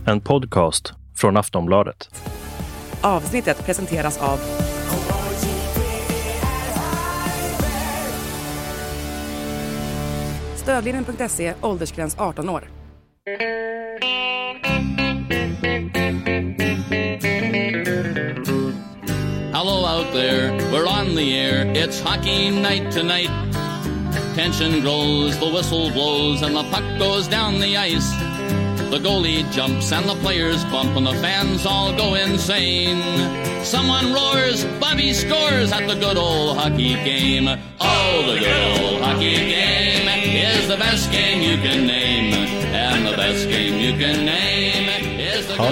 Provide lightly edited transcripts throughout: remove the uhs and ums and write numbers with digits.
En podcast från Aftonbladet. Avsnittet presenteras av Stödlinjen.se, åldersgräns 18 år. Hello out there, we're on the air, it's hockey night tonight. Tension grows, the whistle blows, and the puck goes down the ice. The goalie jumps and the players bump and the fans all go insane. Someone roars, Bobby scores at the good old hockey game. Oh, the good old hockey game is the best game you can name. And the best game you can name is the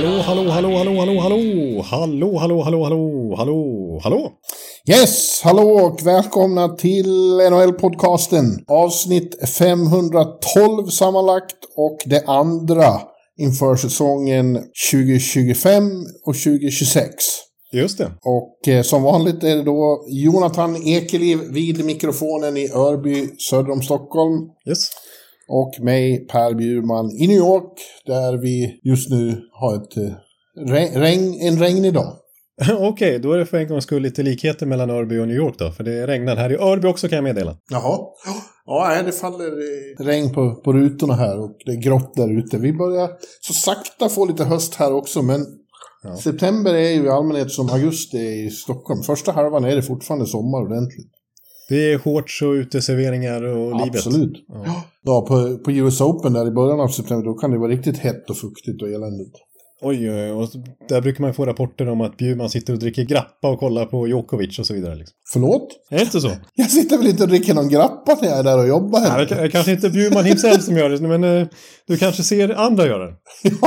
Hallå. Yes, hallå och välkomna till NHL-podcasten. Avsnitt 512 sammanlagt och det andra inför säsongen 2025 och 2026. Just det. Och som vanligt är det då Jonathan Ekeliv vid mikrofonen i Örby söder om Stockholm. Yes. Och mig, Per Bjurman, i New York där vi just nu har en regnig dag. Okej, då är det för en gångs skull lite likheter mellan Örby och New York då. För det regnar här i Örby också, kan jag meddela. Jaha. Ja, det faller regn på rutorna här och det är grått där ute. Vi börjar så sakta få lite höst här också, men september är ju i allmänhet som augusti i Stockholm. Första halvan är det fortfarande sommar ordentligt. Det är shorts och uteserveringar och livet. Absolut. Ja, på US Open där i början av september, då kan det vara riktigt hett och fuktigt och eländigt. Oj, och där brukar man få rapporter om att Bjurman sitter och dricker grappa och kollar på Djokovic och så vidare. Liksom. Förlåt? Är det inte så? Jag sitter väl inte och dricker någon grappa när jag är där och jobbar här. Nej, det kanske inte Bjurman himself som gör det, men du kanske ser andra göra det.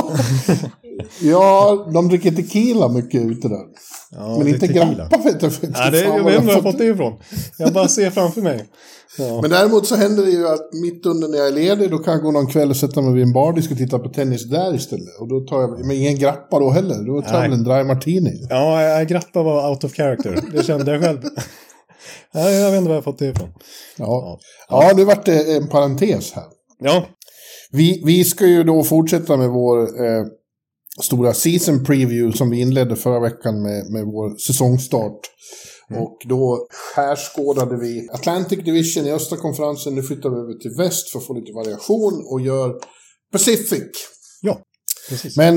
Ja, de dricker tequila mycket ute där. Ja, men inte tequila. Grappa vet jag inte. Ja, jag vet inte var jag fått det ifrån. Jag bara ser framför mig. Ja. Men däremot så händer det ju att mitt under när jag är ledig, då kan jag gå någon kväll och sätta mig vid en bardisk och titta på tennis där istället. Och då tar jag, men ingen grappa då heller. Då tar jag väl en dry martini. Ja, grappa var out of character. Det kände jag själv. Ja, jag vet inte var jag fått det ifrån. Ja, nu vart det en parentes här. Ja. Vi ska ju då fortsätta med vår stora season preview som vi inledde förra veckan med vår säsongstart. Och då skärskådade vi Atlantic Division i östra konferensen. Nu flyttar vi över till väst för att få lite variation och gör Pacific. Ja, precis. Men,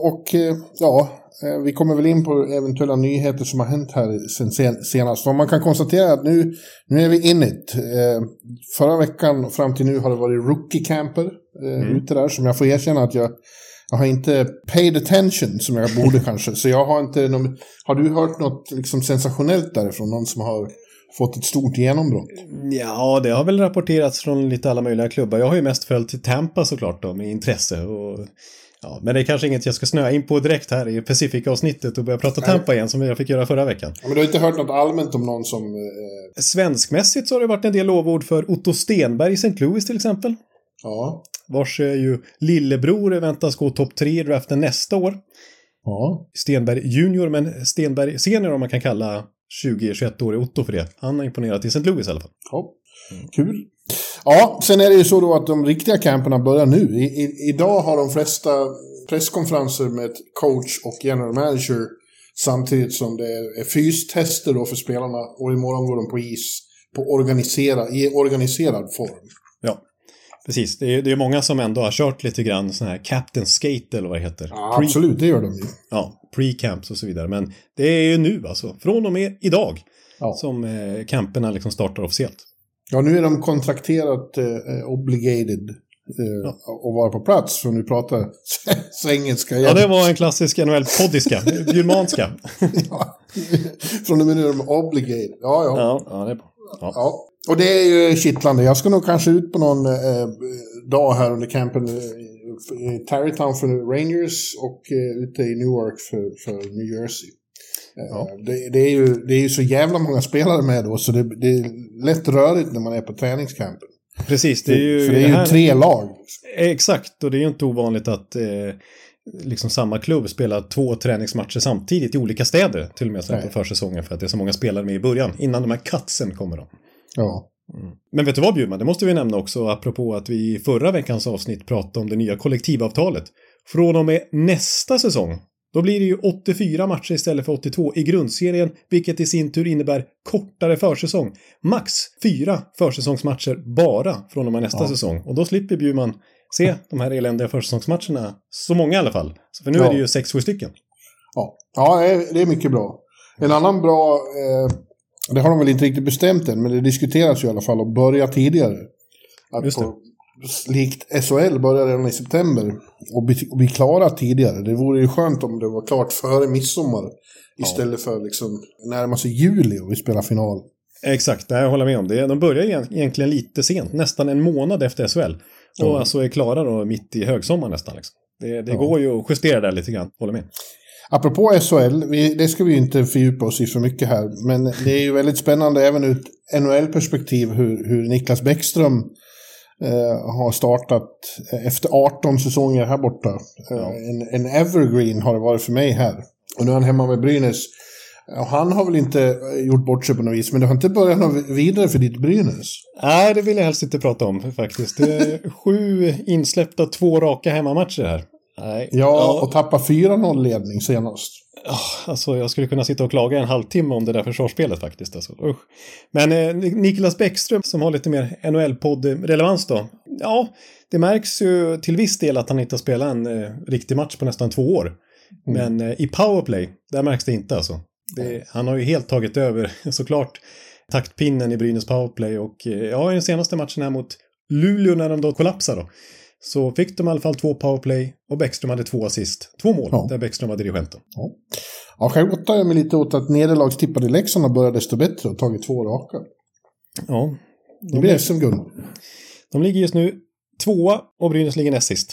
vi kommer väl in på eventuella nyheter som har hänt här sen senast. Och man kan konstatera att nu är vi in it. Förra veckan fram till nu har det varit rookie camper ute där, som jag får erkänna att jag har inte paid attention som jag borde kanske. Så jag har inte har du hört något liksom sensationellt därifrån? Någon som har fått ett stort genombrott? Ja, det har väl rapporterats från lite alla möjliga klubbar. Jag har ju mest följt till Tampa såklart då, med intresse. Men det är kanske inget jag ska snöa in på direkt här i Pacific-avsnittet och börja prata Tampa igen som jag fick göra förra veckan. Ja, men du har inte hört något allmänt om någon som... Svenskmässigt så har det varit en del lovord för Otto Stenberg i St. Louis till exempel. Ja. Vars ju lillebror väntas gå topp 3 i draften nästa år. Ja. Stenberg junior, men Stenberg senior om man kan kalla 20-21-årig Otto för det. Han har imponerat i St. Louis i alla fall. Ja, kul. Ja, sen är det ju så då att de riktiga camperna börjar nu. Idag har de flesta presskonferenser med coach och general manager samtidigt som det är fystester då för spelarna, och imorgon går de på is i organiserad form. Ja. Precis, det är många som ändå har kört lite grann sån här captain skate eller vad det heter. Ja, absolut, det gör de ju. Ja, pre-camps och så vidare. Men det är ju nu alltså, från och med idag som camperna liksom startar officiellt. Ja, nu är de kontrakterat obligated att vara på plats, för nu pratar engelska igen. Ja, det var en klassisk NHL-poddiska, bjurmanska. Från och med nu är de obligated. Ja, det är bra. Ja. Och det är ju kittlande. Jag ska nog kanske ut på någon dag här under campen i Tarrytown för Rangers och ute i Newark för New Jersey. Det är ju så jävla många spelare med då, så det är lätt rörigt när man är på träningscampen. Precis, det är ju, för det är ju 3 lag. Exakt, och det är ju inte ovanligt att liksom samma klubb spelar 2 träningsmatcher samtidigt i olika städer till och med på försäsongen, för att det är så många spelare med i början innan de här cutsen kommer då. Ja. Men vet du vad, Bjurman? Det måste vi nämna också, apropå att vi i förra veckans avsnitt pratade om det nya kollektivavtalet. Från och med nästa säsong, då blir det ju 84 matcher istället för 82 i grundserien, vilket i sin tur innebär kortare försäsong. Max 4 försäsongsmatcher bara från och med nästa säsong. Och då slipper Bjurman se de här eländiga försäsongsmatcherna, så många i alla fall. För nu är det ju 6-7 stycken. Ja, det är mycket bra. En annan bra, det har de väl inte riktigt bestämt än, men det diskuteras ju i alla fall att börja tidigare. Att likt SHL börjar redan i september och bli klara tidigare. Det vore ju skönt om det var klart före midsommar istället för liksom närmare sig juli och vi spelar final. Exakt, det jag håller med om det. De börjar egentligen lite sent, nästan en månad efter SHL. Och alltså är klara då mitt i högsommar nästan. Liksom. Det går ju att justera där lite grann, håller med. Apropå SHL, det ska vi ju inte fördjupa oss i för mycket här, men det är ju väldigt spännande även ur ett NHL-perspektiv hur Niklas Bäckström har startat efter 18 säsonger här borta. En evergreen har det varit för mig här. Och nu är han hemma med Brynäs. Och han har väl inte gjort bort sig på något vis, men det har inte börjat något vidare för ditt Brynäs. Nej, det vill jag helst inte prata om faktiskt. Det är 7 insläppta 2 raka hemmamatcher här. Nej. Ja, och tappa 4-0 ledning senast. Alltså jag skulle kunna sitta och klaga en halvtimme om det där försvarsspelet faktiskt. Alltså. Men Niklas Bäckström som har lite mer NHL-podd-relevans då. Ja, det märks ju till viss del att han inte har spelat en riktig match på nästan 2 år. Men i powerplay, där märks det inte alltså. Han har ju helt tagit över såklart taktpinnen i Brynäs powerplay. Och i den senaste matchen här mot Luleå när de då kollapsade då. Så fick de i alla fall 2 powerplay och Bäckström hade 2 assist. 2 mål där Bäckström var dirigenten. Ja, själv åttar jag mig lite åt att nederlagstippade Leksand har börjat desto bättre och tagit 2 raka. Ja. Det blir SM-guld. De ligger just nu 2 och Brynäs ligger näst sist.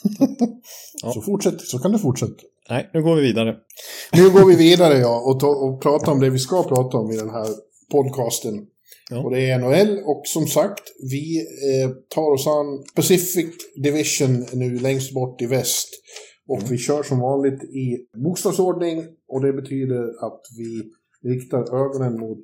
Så kan det fortsätta. Nej, nu går vi vidare. Nu går vi vidare och pratar om det vi ska prata om i den här podcasten. Ja. Och det är NHL och som sagt, vi tar oss an Pacific Division nu längst bort i väst. Och vi kör som vanligt i bokstavsordning och det betyder att vi riktar ögonen mot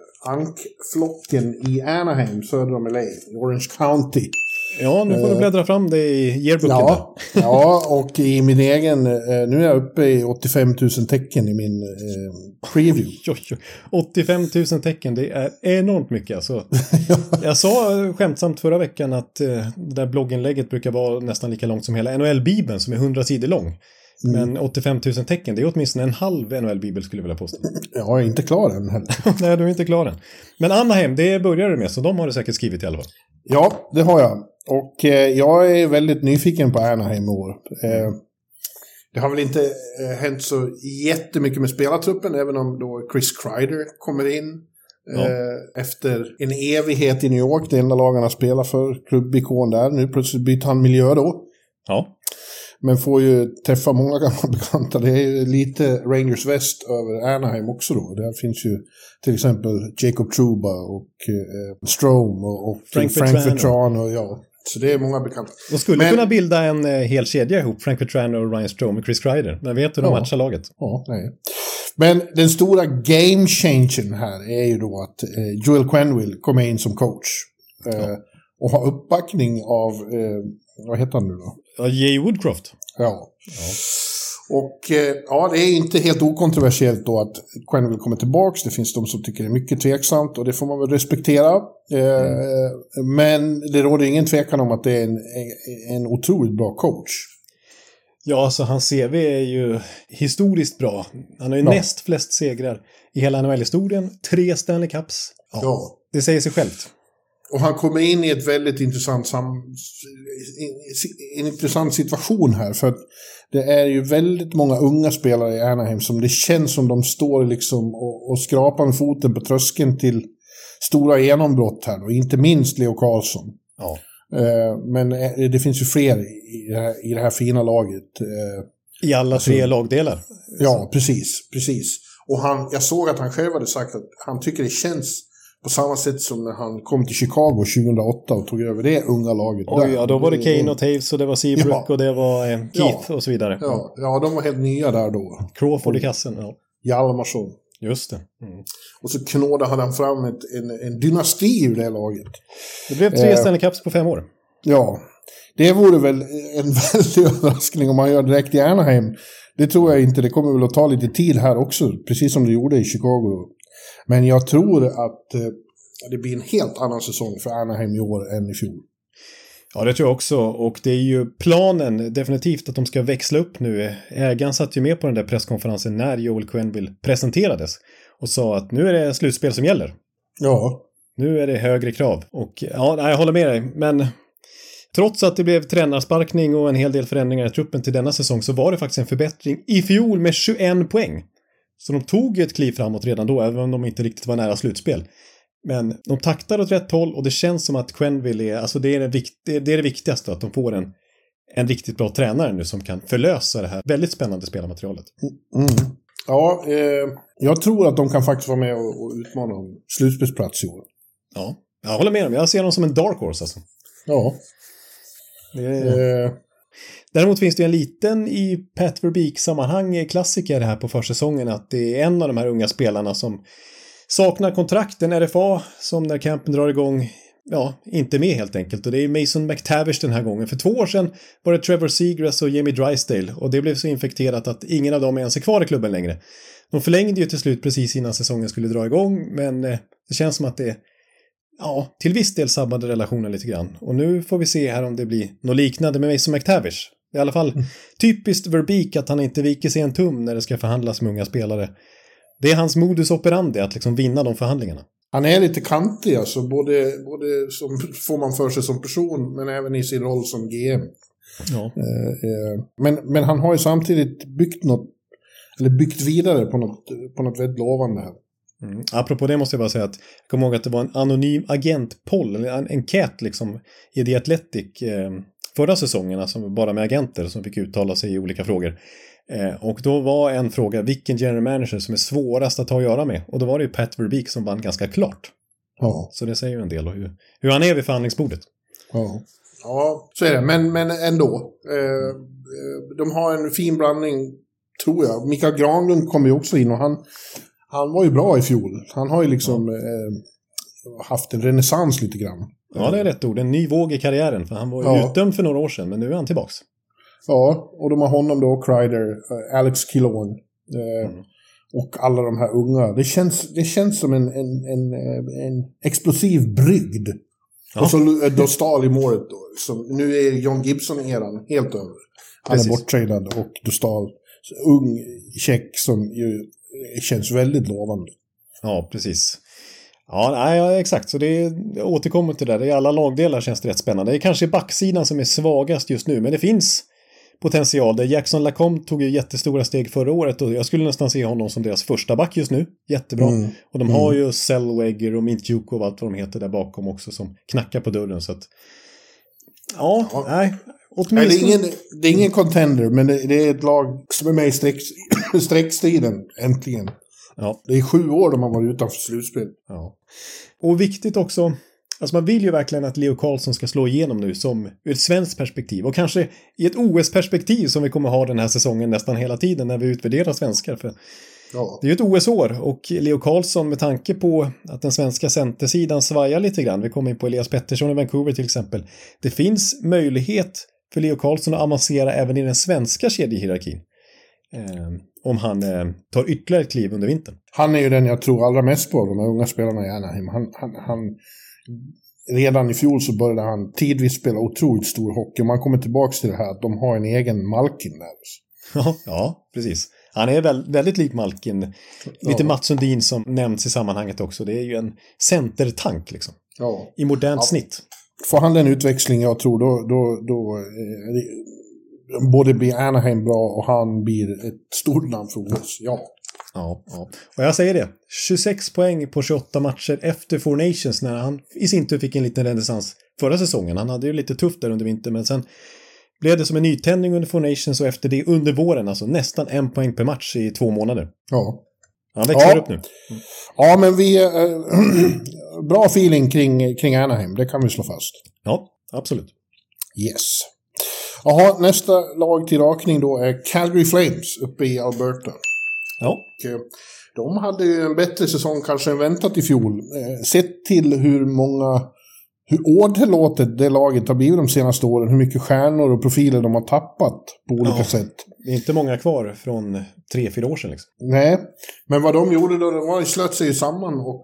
ankflocken i Anaheim, söder om LA, Orange County. Ja, nu får du bläddra fram det i yearbooken. Ja, och i min egen, nu är jag uppe i 85 000 tecken i min preview. 85 000 tecken, det är enormt mycket alltså. Jag sa skämtsamt förra veckan att det där blogginlägget brukar vara nästan lika långt som hela NHL-bibeln som är 100 sidor lång. Men 85 000 tecken, det är åtminstone en halv NHL-bibel skulle jag vilja påstå. Jag är inte klar än heller. Nej, du är inte klar än. Men Anaheim, det börjar du med, så de har du säkert skrivit i alla fall. Ja, det har jag. Och jag är väldigt nyfiken på Anaheim i år. Det har väl inte hänt så jättemycket med spelartruppen, även om då Chris Kreider kommer in efter en evighet i New York. Det enda lagarna spelar för, klubbikon där. Nu plötsligt byter han miljö då. Ja. Men får ju träffa många gamla bekanta. Det är ju lite Rangers West över Anaheim också då. Där finns ju till exempel Jacob Trouba och Strome och Frank Vetrano. Så det är många bekanta. De skulle kunna bilda en hel kedja ihop, Frank Vetrano och Ryan Strome och Chris Kreider. Men vet du de matchar laget? Ja, nej. Men den stora game changern här är ju då att Joel Quenneville kommer in som coach. Och har uppbackning av, vad heter han nu då? Jay Woodcroft. Ja. Och det är inte helt okontroversiellt då att Quenneville kommer tillbaks. Det finns de som tycker det är mycket tveksamt och det får man väl respektera. Men det råder ingen tvekan om att det är en otroligt bra coach. Ja, alltså hans CV är ju historiskt bra. Han har ju näst flest segrar i hela NHL-historien. 3 Stanley Cups. Ja. Det säger sig självt. Och han kommer in i ett väldigt intressant situation här. För att det är ju väldigt många unga spelare i Anaheim som det känns som de står liksom och skrapar med foten på tröskeln till stora genombrott här. Och inte minst Leo Carlsson. Ja. Men det finns ju fler i det här fina laget. I alla 3 lagdelar. Ja, precis. Och jag såg att han själv hade sagt att han tycker det känns på samma sätt som när han kom till Chicago 2008 och tog över det unga laget. Ja, då var det Kane och Taves och det var Seabrook och det var Keith och så vidare. Ja, de var helt nya där då. Crawford i kassen, Hjalmarsson. Just det. Och så knådade han fram en dynasti ur det laget. Det blev 3 Stanley Cups på 5 år. Ja, det vore väl en väldig överraskning om man gör direkt i Anaheim. Det tror jag inte. Det kommer väl att ta lite tid här också, precis som det gjorde i Chicago. Men jag tror att det blir en helt annan säsong för Anaheim i år än i fjol. Ja, det tror jag också. Och det är ju planen definitivt att de ska växla upp nu. Ägaren satt ju med på den där presskonferensen när Joel Quenneville presenterades och sa att nu är det slutspel som gäller. Ja. Nu är det högre krav. Och ja, jag håller med dig. Men trots att det blev tränarsparkning och en hel del förändringar i truppen till denna säsong så var det faktiskt en förbättring i fjol med 21 poäng. Så de tog ett kliv framåt redan då, även om de inte riktigt var nära slutspel. Men de taktar åt rätt håll och det känns som att Quenneville är, alltså det är det viktigaste, att de får en riktigt bra tränare nu som kan förlösa det här väldigt spännande spelarmaterialet. Ja, jag tror att de kan faktiskt vara med och utmana om slutspelsplats i år. Ja, jag håller med dem. Jag ser dem som en dark horse alltså. Ja. Däremot finns det en liten i Pat Verbeek-sammanhang klassiker här på försäsongen, att det är en av de här unga spelarna som saknar kontrakt, en RFA som när campen drar igång, inte med helt enkelt. Och det är Mason McTavish den här gången. För 2 år sedan var det Trevor Seagrass och Jamie Drysdale, och det blev så infekterat att ingen av dem ens är kvar i klubben längre. De förlängde ju till slut precis innan säsongen skulle dra igång, men det känns som att det till viss del sabbade relationen lite grann. Och nu får vi se här om det blir något liknande med Mason McTavish. Det är i alla fall typiskt Verbeek att han inte viker sig en tum när det ska förhandlas med unga spelare. Det är hans modus operandi att liksom vinna de förhandlingarna. Han är lite kantig, alltså både som får man för sig som person, men även i sin roll som GM. Ja. Men han har ju samtidigt byggt vidare på något väldigt lovande här. Apropå det måste jag bara säga att jag kommer ihåg att det var en anonym agentpoll, eller en enkät liksom i The Athletic förra säsongen, alltså bara med agenter som fick uttala sig i olika frågor. Och då var en fråga, vilken general manager som är svårast att ha att göra med? Och då var det ju Pat Verbeek som vann ganska klart. Ja. Så det säger ju en del om hur han är vid förhandlingsbordet. Ja, så är det. Men ändå. De har en fin blandning, tror jag. Mikael Granlund kom ju också in och han var ju bra i fjol. Han har ju liksom haft en renässans lite grann. Ja, det är rätt ord. En ny våg i karriären. För han var ju utdömd för några år sedan, men nu är han tillbaks. Ja, och de har honom då, Kreider, Alex Killorn och alla de här unga. Det känns som en explosiv brygd. Ja. Och så då Stahl i målet då. Nu är John Gibson-eran helt över. Han är borttradad och då Stahl, ung tjeck som ju känns väldigt lovande. Ja, precis. Ja, exakt. Så det återkommer till det där. I alla lagdelar känns det rätt spännande. Det är kanske backsidan som är svagast just nu, men det finns potential. Där Jackson Lacombe tog ju jättestora steg förra året och jag skulle nästan se honom som deras första back just nu. Jättebra. Och de har ju Zellweger och Mintjuk och allt vad de heter där bakom också som knackar på dörren. Så att, nej. Det är ingen contender, men det är ett lag som är med i streckstriden, äntligen. Ja. Det är 7 år de har varit utanför slutspel. Ja. Och viktigt också, alltså man vill ju verkligen att Leo Carlsson ska slå igenom nu som ur ett svenskt perspektiv. Och kanske i ett OS-perspektiv som vi kommer ha den här säsongen nästan hela tiden när vi utvärderar svenskar. För det är ju ett OS-år och Leo Carlsson, med tanke på att den svenska centersidan svajar lite grann. Vi kommer in på Elias Pettersson i Vancouver till exempel. Det finns möjlighet för Leo Carlsson att avancera även i den svenska kedjehierarkin. Om han tar ytterligare ett kliv under vintern. Han är ju den jag tror allra mest på, de här unga spelarna i Anaheim. Han redan i fjol så började han tidvis spela otroligt stor hockey. Man kommer tillbaka till det här att de har en egen Malkin där. Ja, precis. Han är väldigt lik Malkin. Lite Mats Sundin som nämns i sammanhanget också. Det är ju en centertank liksom. Ja. I modernt snitt. Får han den utväxling jag tror då både blir Anaheim bra och han blir ett stort namn för oss. Ja. Och jag säger det. 26 poäng på 28 matcher efter Four Nations när han i sin tur fick en liten renässans förra säsongen. Han hade ju lite tufft där under vintern, men sen blev det som en nytändning under Four Nations och efter det under våren, alltså nästan 1 poäng per match i 2 månader. Ja. Han växer upp nu. Ja, men vi bra feeling kring Anaheim, det kan vi slå fast. Ja, absolut. Yes. Jaha, nästa lag till rakning då är Calgary Flames uppe i Alberta. Ja. Och de hade ju en bättre säsong kanske än väntat i fjol. Sett till hur åderlåtet det laget har blivit de senaste åren. Hur mycket stjärnor och profiler de har tappat på olika sätt. Det är inte många kvar från 3-4 år sedan. Liksom. Nej, men vad de gjorde då, de slöt sig samman och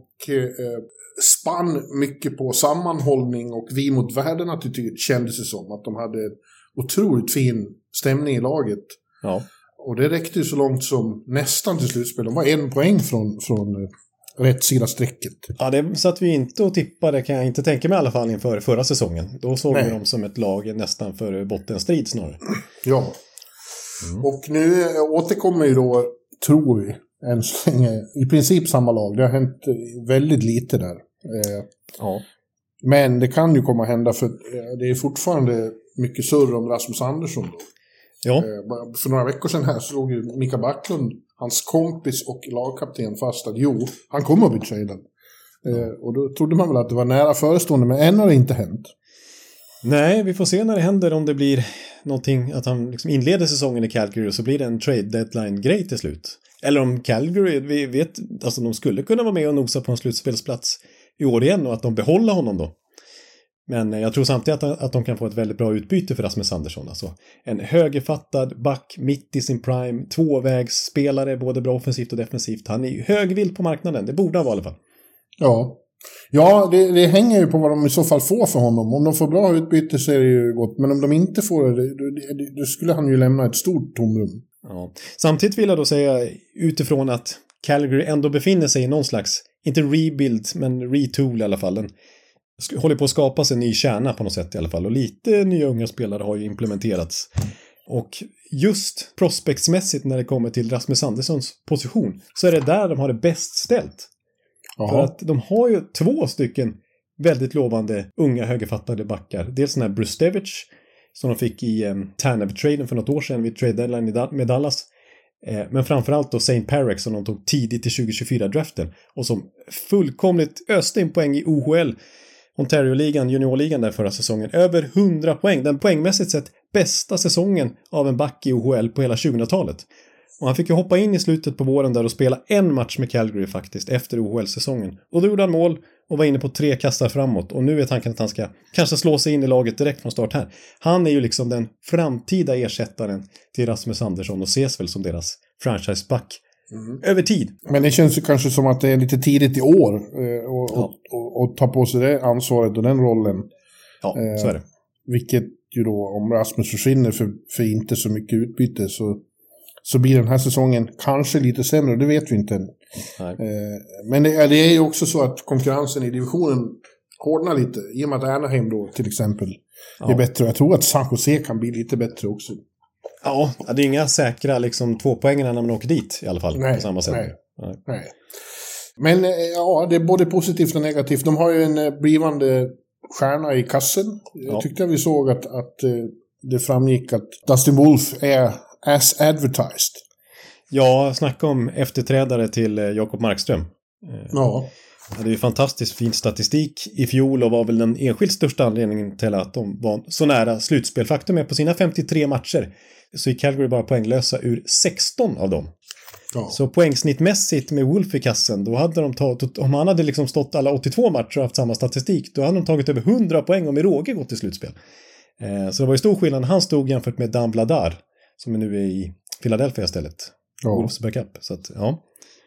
spann mycket på sammanhållning och vi mot världen attityd, kändes det som. Att de hade otroligt fin stämning i laget. Ja. Och det räckte ju så långt som nästan till slutspel. De var 1 poäng från rätt sida strecket. Ja, det satt vi inte och tippade, kan jag inte tänka mig i alla fall inför förra säsongen. Då såg vi dem som ett lag nästan för bottenstrid snarare. Ja. Och nu återkommer ju då, tror vi, än så länge, i princip samma lag. Det har hänt väldigt lite där. Ja. Men det kan ju komma att hända för det är fortfarande mycket surr om Rasmus Andersson då. Ja. För några veckor sedan här så låg ju Mika Backlund, hans kompis och lagkapten, fast att han kommer att bli tradad. Och då trodde man väl att det var nära förestående, men än har det inte hänt. Nej, vi får se när det händer, om det blir någonting, att han liksom inleder säsongen i Calgary och så blir det en trade deadline-grej till slut. Eller om Calgary, vi vet, alltså de skulle kunna vara med och nosa på en slutspelsplats i år igen och att de behåller honom då. Men jag tror samtidigt att de kan få ett väldigt bra utbyte för Rasmus Andersson. Alltså en högerfattad back mitt i sin prime, tvåvägsspelare, både bra offensivt och defensivt. Han är ju högvild på marknaden, det borde han vara i alla fall. Ja, det hänger ju på vad de i så fall får för honom. Om de får bra utbyte så är det ju gott. Men om de inte får det, då skulle han ju lämna ett stort tomrum. Ja. Samtidigt vill jag då säga, utifrån att Calgary ändå befinner sig i någon slags, inte rebuild, men retool i alla fall. Den håller på att skapa sig en ny kärna på något sätt i alla fall. Och lite nya unga spelare har ju implementerats. Och just prospectsmässigt när det kommer till Rasmus Anderssons position så är det där de har det bäst ställt. Aha. För att de har ju 2 stycken väldigt lovande unga högerfattade backar. Dels den här Brustevic som de fick i Tanev-traden för något år sedan vid trade deadline med Dallas. Men framförallt då St. Parex som de tog tidigt i 2024-draften och som fullkomligt öste in poäng i OHL, Ontario-ligan, juniorligan där förra säsongen. Över 100 poäng. Den poängmässigt sett bästa säsongen av en back i OHL på hela 2000-talet. Och han fick ju hoppa in i slutet på våren där och spela en match med Calgary faktiskt efter OHL-säsongen. Och då gjorde han mål och var inne på 3 kastar framåt. Och nu är tanken att han ska kanske slå sig in i laget direkt från start här. Han är ju liksom den framtida ersättaren till Rasmus Andersson och ses väl som deras franchise-back över tid. Men det känns ju kanske som att det är lite tidigt i år och ta på sig det ansvaret och den rollen. Ja, så är det. Vilket ju då, om Rasmus försvinner för inte så mycket utbyte så blir den här säsongen kanske lite sämre, det vet vi inte än. Men det är ju också så att konkurrensen i divisionen hårdnar lite, i och med att Anaheim då till exempel är bättre. Jag tror att San Jose kan bli lite bättre också. Ja, det är inga säkra liksom 2 poängen när man åker dit i alla fall. Nej, på samma sätt. Nej. Men ja, det är både positivt och negativt. De har ju en blivande stjärna i kassen. Jag tyckte vi såg att det framgick att Dustin Wolf är as advertised. Ja, snacka om efterträdare till Jakob Markström. Ja. Det är ju fantastiskt fin statistik i fjol och var väl den enskilt största anledningen till att de var så nära slutspel. Faktum är på sina 53 matcher så är Calgary bara poänglösa ur 16 av dem. Ja. Så poängsnittmässigt med Wolf i kassen, då hade de tagit, om han hade liksom stått alla 82 matcher och haft samma statistik, då hade de tagit över 100 poäng och med råge gått till slutspel. Så det var ju stor skillnad han stod jämfört med Dan Vladar som är nu i Philadelphia istället. Ja. Wolfs backup. Så att, ja.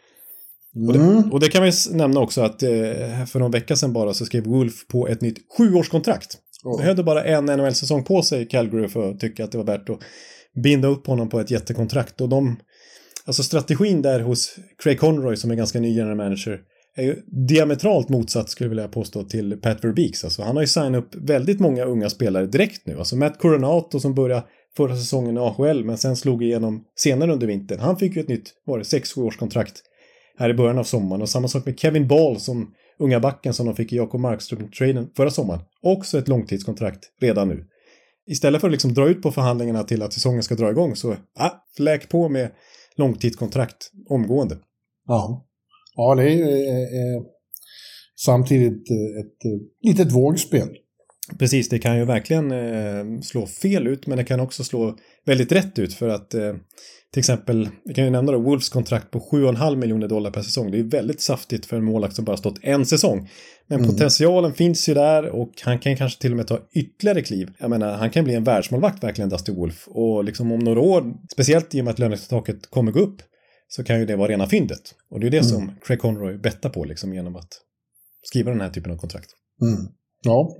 Och det kan vi nämna också att för någon vecka sedan bara så skrev Wolf på ett nytt 7-årskontrakt. Det hade bara en NHL-säsong på sig Calgary för att tycka att det var värt att binda upp honom på ett jättekontrakt. Och alltså strategin där hos Craig Conroy som är ganska ny general manager är ju diametralt motsatt skulle jag vilja påstå till Pat Verbeeks. Alltså han har ju signat upp väldigt många unga spelare direkt nu. Alltså Matt Coronato som började förra säsongen i AHL men sen slog igenom senare under vintern. Han fick ju ett nytt 6-7-årskontrakt här i början av sommaren. Och samma sak med Kevin Ball som unga backen som de fick i Jakob Markström-traden förra sommaren. Också ett långtidskontrakt redan nu. Istället för att liksom dra ut på förhandlingarna till att säsongen ska dra igång så fläk på med långtidskontrakt omgående. Ja, det är samtidigt ett litet vågspel. Precis, det kan ju verkligen slå fel ut, men det kan också slå väldigt rätt ut för att till exempel, vi kan ju nämna då Wolves kontrakt på $7,5 miljoner per säsong. Det är väldigt saftigt för en målvakt som bara stått en säsong. Men potentialen finns ju där och han kan kanske till och med ta ytterligare kliv. Jag menar, han kan bli en världsmålvakt verkligen, Dusty Wolf. Och liksom om några år, speciellt i och med att lönetaket kommer gå upp, så kan ju det vara rena fyndet. Och det är det som Craig Conroy bettar på liksom, genom att skriva den här typen av kontrakt. Ja.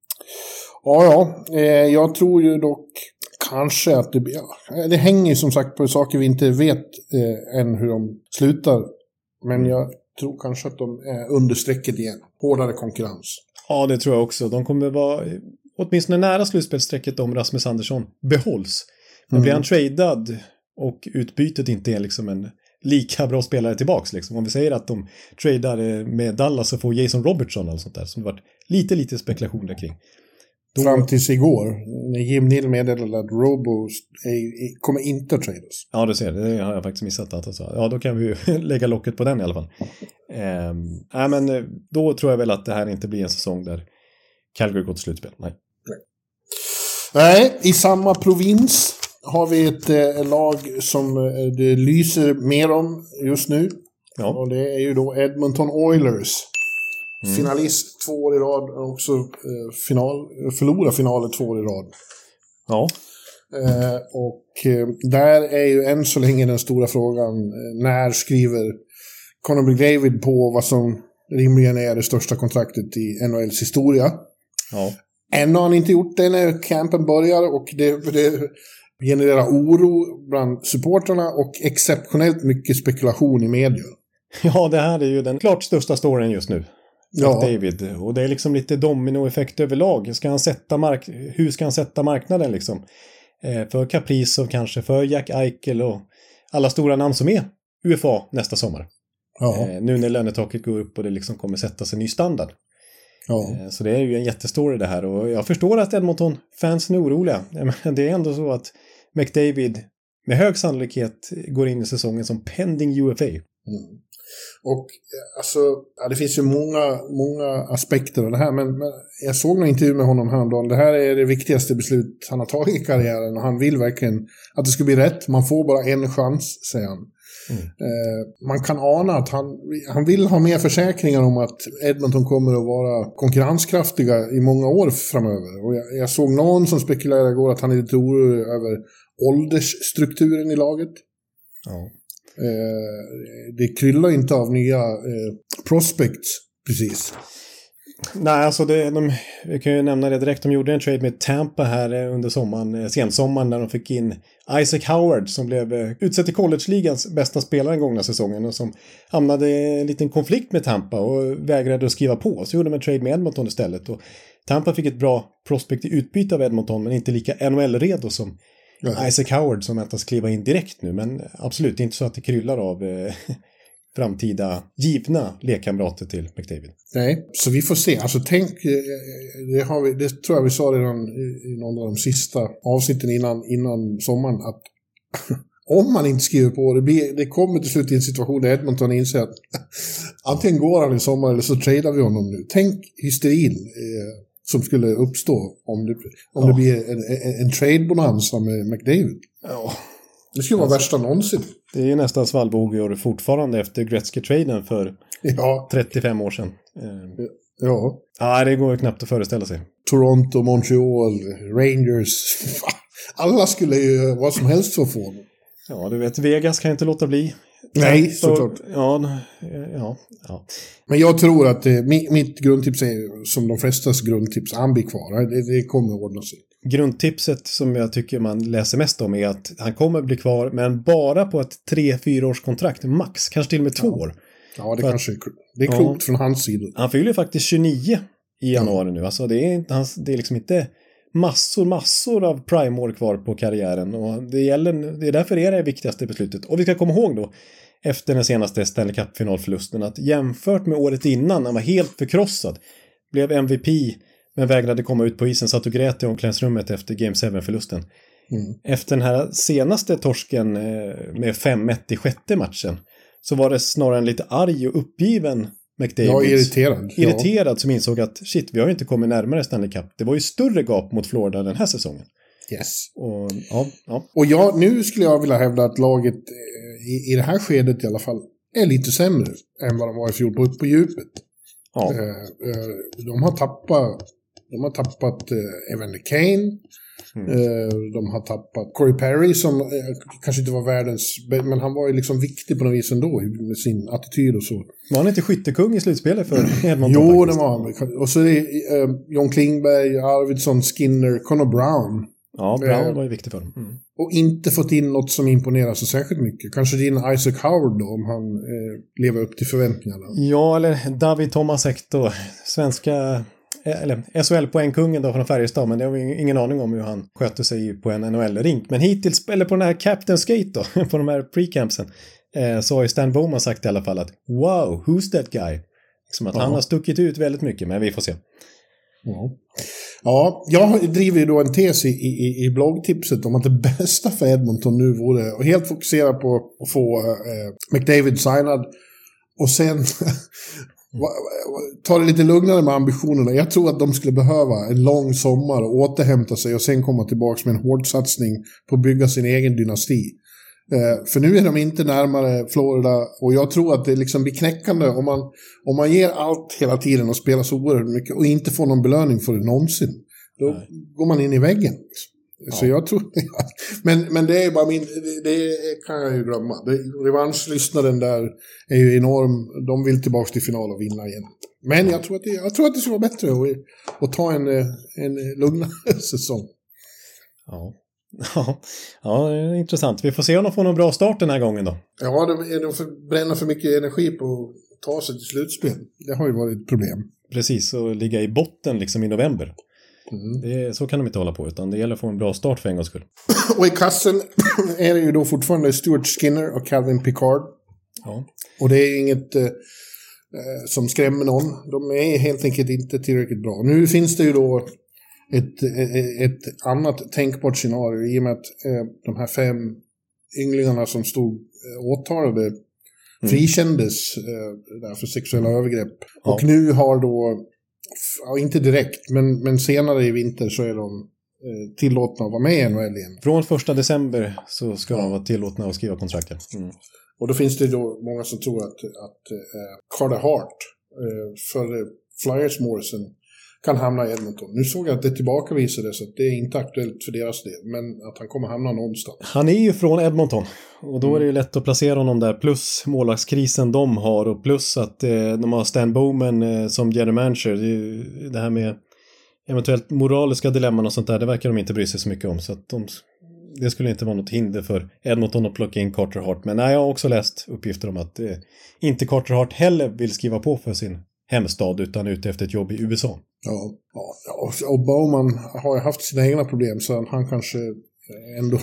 Jag tror ju dock kanske att det hänger som sagt på saker vi inte vet än hur de slutar. Men jag tror kanske att de är under strecket igen. Hårdare konkurrens. Ja, det tror jag också. De kommer vara åtminstone nära slutspelsstrecket om Rasmus Andersson behålls. Men blir han tradad och utbytet inte är liksom en lika bra spelare tillbaks. Liksom. Om vi säger att de tradar med Dallas och får Jason Robertson och sånt där, som det varit lite spekulationer kring. Fram tills igår, när Jim Neal meddelade att Robo kommer inte att tradas. Ja, du ser, det har jag faktiskt missat att han sa. Ja, då kan vi ju lägga locket på den i alla fall. Men då tror jag väl att det här inte blir en säsong där Calgary går till slutspel. Nej, i samma provins har vi ett lag som det lyser mer om just nu. Ja. Och det är ju då Edmonton Oilers. Finalist 2 år i rad och också förlora finalen 2 år i rad. Ja. Och där är ju än så länge den stora frågan, när skriver Connor McDavid på vad som rimligen är det största kontraktet i NHLs historia. Ja. Än har han inte gjort det när campen börjar, och det genererar oro bland supporterna och exceptionellt mycket spekulation i medier. Ja, det här är ju den klart största storyn just nu. Ja. David. Och det är liksom lite dominoeffekt överlag. Hur ska han sätta marknaden liksom? För Kaprizov kanske, för Jack Eichel och alla stora namn som är UFA nästa sommar. Ja. Nu när lönetaket går upp och det liksom kommer sättas en ny standard. Ja. Så det är ju en jättestory det här. Och jag förstår att Edmonton-fansen är oroliga. Men det är ändå så att McDavid med hög sannolikhet går in i säsongen som pending UFA. Och alltså, det finns ju många aspekter av det här, men jag såg en intervju med honom häromdagen. Det här är det viktigaste beslut han har tagit i karriären, och han vill verkligen att det ska bli rätt. Man får bara en chans, säger han. Man kan ana att han vill ha mer försäkringar om att Edmonton kommer att vara konkurrenskraftiga i många år framöver. Och jag såg någon som spekulerade igår att han är lite orolig över åldersstrukturen i laget. Ja. Det kryllar inte av nya prospects precis. Nej, alltså vi kan ju nämna det direkt. De gjorde en trade med Tampa här under sensommaren, när de fick in Isaac Howard, som blev utsett till college-ligans bästa spelare den gångna säsongen, och som hamnade i en liten konflikt med Tampa och vägrade att skriva på. Så gjorde de en trade med Edmonton istället, och Tampa fick ett bra prospect i utbyte av Edmonton, men inte lika NHL-redo som Isaac Howard, som väntas kliva in direkt nu. Men absolut, inte så att det kryllar av framtida givna lekkamrater till McDavid. Nej, så vi får se. Alltså tänk, det tror jag vi sa redan i någon av de sista avsnitten innan sommaren, att om man inte skriver på det kommer till slut i en situation där Edmonton inser att antingen går han i sommar eller så tradar vi honom nu. Tänk hysterin som skulle uppstå om det blir en trade-bonanza med McDavid. Ja. Det skulle vara värsta någonsin. Det är ju nästan svallvågor fortfarande efter Gretzky-traden för 35 år sedan. Ja. Ja, det går ju knappt att föreställa sig. Toronto, Montreal, Rangers. Alla skulle ju vad som helst få honom. Ja, du vet, Vegas kan inte låta bli. Nej, såklart. Ja. Men jag tror att mitt grundtips är som de flestas grundtips. Han blir kvar. Det kommer att ordna sig. Grundtipset som jag tycker man läser mest om är att han kommer att bli kvar, men bara på ett 3-4 års kontrakt max, kanske till och med 2 år. Ja, det är klokt från hans sida. Han fyller faktiskt 29 i januari nu. Alltså det är liksom inte massor av prime-år kvar på karriären, och det är därför det viktigaste beslutet. Och vi ska komma ihåg då, efter den senaste Stanley Cup-finalförlusten, att jämfört med året innan, han var helt förkrossad, blev MVP men vägrade komma ut på isen, satt och grät i omklädningsrummet efter Game 7-förlusten. Efter den här senaste torsken med 5-1 i 6:e matchen, så var det snarare en lite arg och uppgiven McDavid. Ja, irriterad. Irriterad som insåg att shit, vi har ju inte kommit närmare Stanley Cup. Det var ju större gap mot Florida den här säsongen. Yes. Och nu skulle jag vilja hävda att laget i det här skedet i alla fall är lite sämre än vad de var i fjol på djupet. Ja. De har tappat Evander Kane. De har tappat Corey Perry som kanske inte var världens, men han var ju liksom viktig på något vis ändå med sin attityd och så. Var han inte skyttekung i slutspelet för Edmonton? Jo, faktiskt? det var han. Och så är det John Klingberg, Arvidsson, Skinner, Connor Brown. Ja, Brown var ju viktig för dem. Och inte fått in något som imponerar så särskilt mycket. Kanske din Isaac Howard då, om han lever upp till förväntningarna. Ja, eller David Tomasek då, svenska, eller SHL-poängkungen då från Färjestad, men det har vi ingen aning om hur han sköter sig på en NHL-rink. Men hittills, eller på den här Captain Skate då, på de här pre-campsen, så har ju Stan Bowman sagt i alla fall att wow, who's that guy? Som att han har stuckit ut väldigt mycket, men vi får se. Ja, jag driver ju då en tes i bloggtipset om att det bästa för Edmonton nu vore att helt fokusera på att få McDavid signad och sen ta det lite lugnare med ambitionerna. Jag tror att de skulle behöva en lång sommar och återhämta sig och sen komma tillbaka med en hård satsning på att bygga sin egen dynasti. För nu är de inte närmare Florida och jag tror att det liksom blir knäckande om man ger allt hela tiden och spelar så oerhört mycket och inte får någon belöning för det någonsin. Då går man in i väggen. Så jag tror men det är bara det kan jag ju glömma. Revanschlyssnaren där är ju enorm. De vill tillbaka till final och vinna igen. Men jag tror att det skulle vara bättre att ta en lugnare säsong. Ja, det är intressant. Vi får se om de får någon bra start den här gången då. Ja, de bränner för mycket energi på att ta sig till slutspel. Det har ju varit ett problem. Precis, och ligga i botten liksom i november. Så kan de inte hålla på, utan det gäller att få en bra start för en gångs skull. Och i kassen är det ju då fortfarande Stuart Skinner och Calvin Pickard. Ja. Och det är inget som skrämmer någon. De är helt enkelt inte tillräckligt bra. Nu finns det ju då ett annat tänkbart scenario i och med att de här 5 ynglingarna som stod åtalade frikändes där för sexuella övergrepp. Ja. Och nu har då, inte direkt, men senare i vinter så är de tillåtna att vara med i NHL igen. Från 1 december så ska de vara tillåtna att skriva kontraktet. Och då finns det då många som tror att Carter Hart för Flyers Morrison kan hamna i Edmonton. Nu såg jag att det tillbakavisades så att det är inte aktuellt för deras del, men att han kommer hamna någonstans. Han är ju från Edmonton och då är det ju lätt att placera honom där, plus målvaktskrisen de har och plus att de har Stan Bowman som general manager. Det här med eventuellt moraliska dilemman och sånt där, det verkar de inte bry sig så mycket om, så att det skulle inte vara något hinder för Edmonton att plocka in Carter Hart. Men jag har också läst uppgifter om att inte Carter Hart heller vill skriva på för sin hemstad utan ute efter ett jobb i USA. Ja, och Bowman har ju haft sina egna problem så han kanske ändå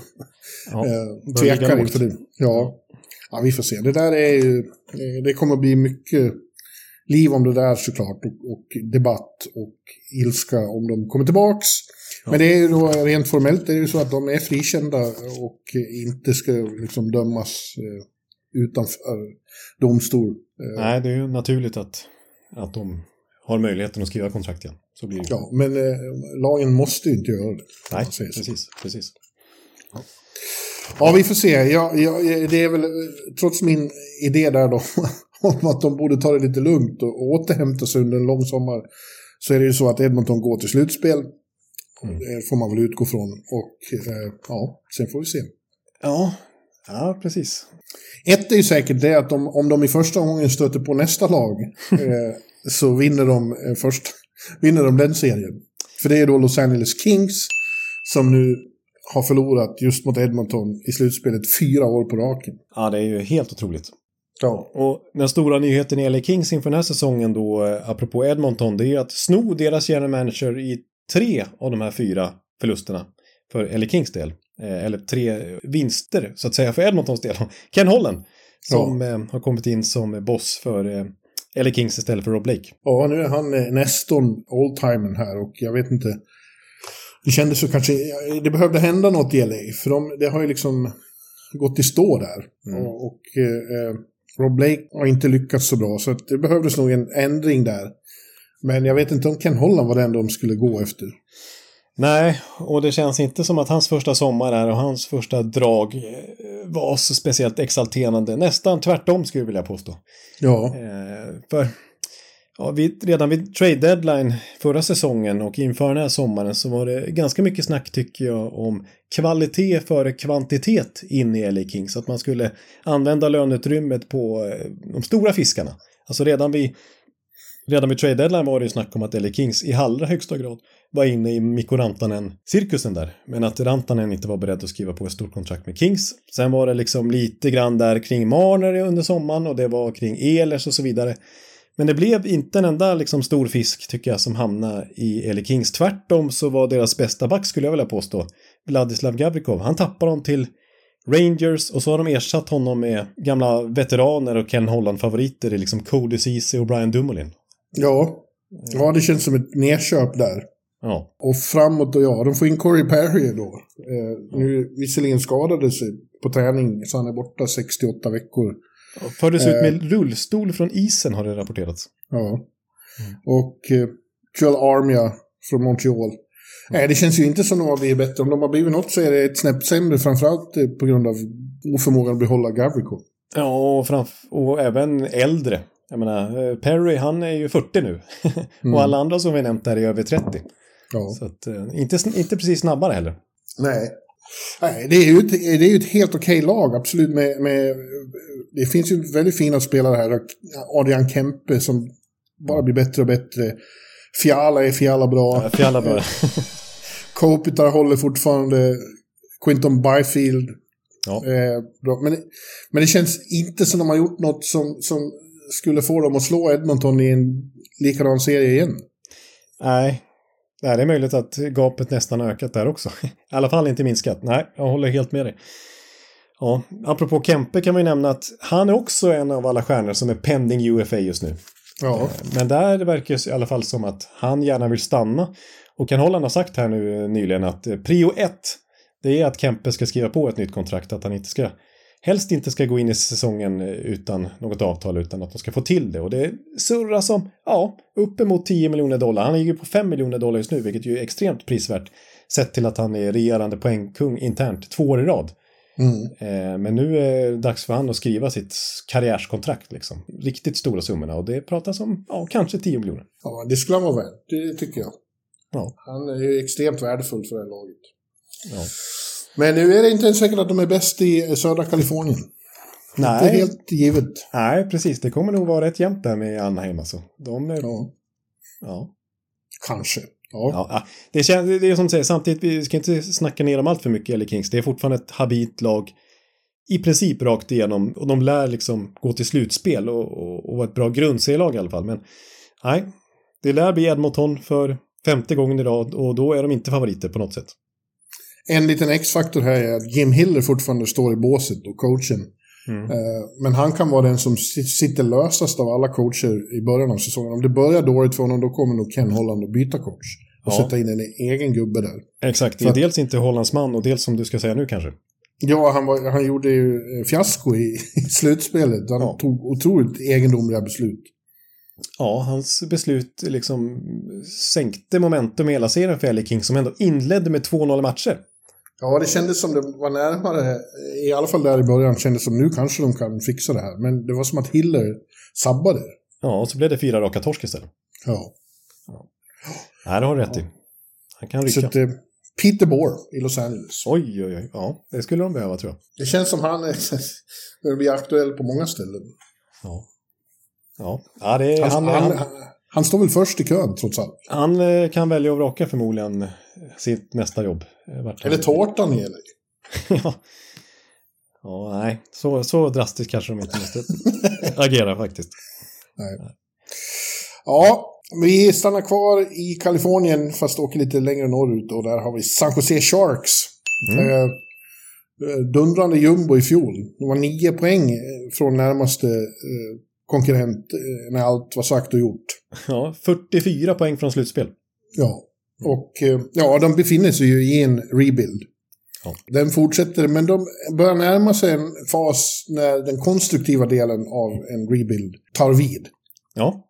tvekar inför det. Ja, vi får se. Det där är ju, det kommer att bli mycket liv om det där såklart och debatt och ilska om de kommer tillbaks. Ja. Men det är ju då rent formellt är det ju så att de är frikända och inte ska liksom dömas utanför domstol. Nej, det är ju naturligt att de har möjligheten att skriva kontrakt igen. Så blir det. Ja, men lagen måste ju inte göra det. Nej, precis. Ja, vi får se. Det är väl trots min idé där då om att de borde ta det lite lugnt och återhämta sig under en lång sommar, så är det ju så att Edmonton går till slutspel. Det får man väl utgå från. Och sen får vi se. Ja, precis. Ett är ju säkert det att om de i första gången stöter på nästa lag så vinner de den serien. För det är då Los Angeles Kings som nu har förlorat just mot Edmonton i slutspelet 4 år på raken. Ja, det är ju helt otroligt. Ja. Och den stora nyheten i LA Kings inför den här säsongen då, apropå Edmonton, det är att sno deras general manager i 3 av de här 4 förlusterna för LA Kings del. Eller 3 vinster så att säga för Edmontons del. Ken Holland som har kommit in som boss för LA Kings istället för Rob Blake. Ja, nu är han nästan oldtimern här och jag vet inte. Det kändes så kanske det behövde hända något i LA för det har ju liksom gått i stå där. Rob Blake har inte lyckats så bra, så att det behövdes nog en ändring där. Men jag vet inte om Ken Holland var den de skulle gå efter. Nej, och det känns inte som att hans första sommar här och hans första drag var så speciellt exalterande. Nästan tvärtom skulle jag vilja påstå. Ja. För redan vid trade deadline förra säsongen och inför den här sommaren så var det ganska mycket snack tycker jag om kvalitet före kvantitet in i LA Kings. Att man skulle använda löneutrymmet på de stora fiskarna. Alltså redan vid trade deadline var det ju snack om att LA Kings i allra högsta grad var inne i Mikko Rantanen-cirkusen där. Men att Rantanen inte var beredd att skriva på ett stort kontrakt med Kings. Sen var det liksom lite grann där kring Marner under sommaren och det var kring Ehlers och så vidare. Men det blev inte en enda liksom stor fisk tycker jag som hamnade i LA Kings. Tvärtom så var deras bästa back skulle jag vilja påstå. Vladislav Gavrikov. Han tappade dem till Rangers och så har de ersatt honom med gamla veteraner och Ken Holland-favoriter i liksom Cody Ceci och Brian Dumoulin. Ja, det känns som ett nedköp där. Ja. Och framåt och de får in Corey Perry då. Nu visserligen skadade sig på träning så han är borta 68 veckor. Fördes ut med rullstol från isen har det rapporterats. Ja. Och Joel Armia från Montreal. Nej, det känns ju inte som de har blivit bättre. Om de har blivit något så är det ett snäpp sämre, framförallt på grund av oförmågan att behålla Gavrikov. Ja, och även äldre. Jag menar, Perry han är ju 40 nu. Och alla andra som vi nämnt där är över 30. Ja. Så att, inte precis snabbare heller. Nej, det är ju ett helt okej lag, absolut. Det finns ju väldigt fina spelare här. Adrian Kempe som bara blir bättre och bättre. Fiala är Fiala bra. Ja, Fiala bra. Kopitar håller fortfarande. Quinton Byfield. Ja. Bra. Men det känns inte som de har gjort något som skulle få dem att slå Edmonton i en likadan serie igen. Nej, det är möjligt att gapet nästan har ökat där också. I alla fall inte minskat. Nej, jag håller helt med dig. Ja, apropå Kempe kan vi nämna att han är också en av alla stjärnor som är pending UFA just nu. Ja. Men där verkar det i alla fall som att han gärna vill stanna. Och Ken Holland har sagt här nu nyligen att prio 1 det är att Kempe ska skriva på ett nytt kontrakt. Att han helst inte ska gå in i säsongen utan något avtal utan att de ska få till det. Och det surras som, uppemot $10 miljoner. Han ligger på $5 miljoner just nu, vilket ju är extremt prisvärt. Sett till att han är regerande poängkung internt 2 år i rad. Men nu är det dags för han att skriva sitt karriärskontrakt. Liksom. Riktigt stora summorna. Och det pratas om kanske 10 miljoner. Ja, det skulle han vara värd. Det tycker jag. Ja. Han är ju extremt värdefull för det här laget. Ja. Men nu är det inte ens säkert att de är bäst i södra Kalifornien. Nej. Det är helt givet. Nej, precis. Det kommer nog vara rätt jämnt där med Anaheim. Alltså. Ja. Kanske. Ja. Det är som du säger, samtidigt vi ska inte snacka ner dem allt för mycket LA Kings. Det är fortfarande ett habilt lag i princip rakt igenom. Och de lär liksom gå till slutspel och vara ett bra grundserielag i alla fall. Men nej, det lär bli Edmonton för 5:e gången i rad och då är de inte favoriter på något sätt. En liten X-faktor här är att Jim Hiller fortfarande står i båset och coachen. Men han kan vara den som sitter lösast av alla coacher i början av säsongen. Om det börjar dåligt för honom då kommer nog Ken Holland att byta coach. Och sätta in en egen gubbe där. Exakt, det är dels inte Hollands man och dels som du ska säga nu kanske. Ja, han gjorde ju fiasko i slutspelet. Han tog otroligt egendomliga beslut. Ja, hans beslut liksom sänkte momentum i hela serien för LA Kings som ändå inledde med 2-0 matcher. Ja, det kändes som det var närmare, i alla fall där i början kändes som nu kanske de kan fixa det här. Men det var som att Hiller sabbade. Ja, och så blev det 4 raka torsk istället. Ja. Nej, det har du rätt i. Han kan rycka. Så att, Peter Bohr i Los Angeles. Oj. Ja, det skulle de behöva tror jag. Det känns som han blir aktuell på många ställen. Ja, det är, han står väl först i kön trots allt. Han kan välja att vraka förmodligen sitt nästa jobb. Eller tårtan i LA. Nej. Så drastiskt kanske de inte måste agera faktiskt. Nej. Ja, vi stannar kvar i Kalifornien fast åker lite längre norrut och där har vi San Jose Sharks. Dundrande jumbo i fjol. De var 9 poäng från närmaste konkurrent när allt var sagt och gjort. Ja, 44 poäng från slutspel. Ja, och de befinner sig ju i en rebuild. Ja. Den fortsätter, men de börjar närma sig en fas när den konstruktiva delen av en rebuild tar vid. Ja.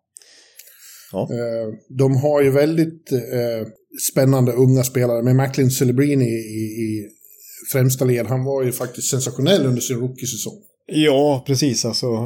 De har ju väldigt spännande unga spelare med Macklin Celebrini i främsta led. Han var ju faktiskt sensationell under sin rookie-säsong. Ja, precis. Alltså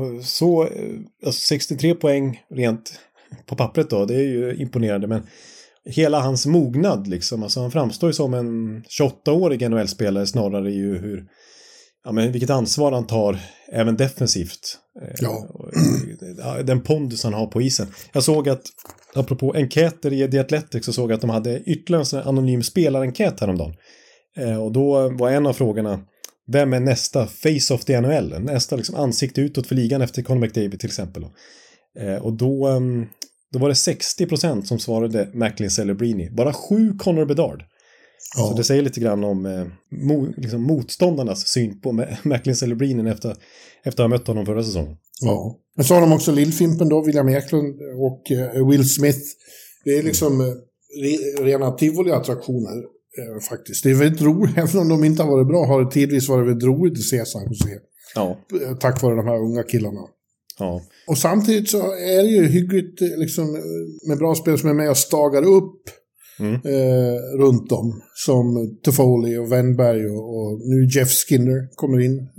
63 poäng rent på pappret då, det är ju imponerande, men hela hans mognad liksom, alltså han framstår ju som en 28-årig NHL-spelare snarare ju vilket ansvar han tar även defensivt. Ja. Den pondus han har på isen. Jag såg att, apropå enkäter i The Athletic, så såg jag att de hade ytterligare en anonym spelarenkät häromdagen. Och då var en av frågorna: vem är nästa face of the NHL? Nästa liksom ansikte utåt för ligan efter Conor McDavid till exempel. Och då var det 60% som svarade Macklin Celebrini. Bara 7 Connor Bedard. Ja. Så det säger lite grann om motståndarnas syn på Macklin Celebrini efter att ha mött honom förra säsongen. Ja. Men så har de också Lillfimpen då, William Eklund och Will Smith. Det är liksom rena tivoli-attraktioner faktiskt. Det är väldigt roligt, även om de inte har varit bra, har det tidvis varit väldigt roligt att se San Jose. Ja. Tack vare de här unga killarna. Ja. Och samtidigt så är det ju hyggligt liksom, med bra spel som är med och stagar upp runt om. Som Toffoli och Wennberg och nu Jeff Skinner kommer in.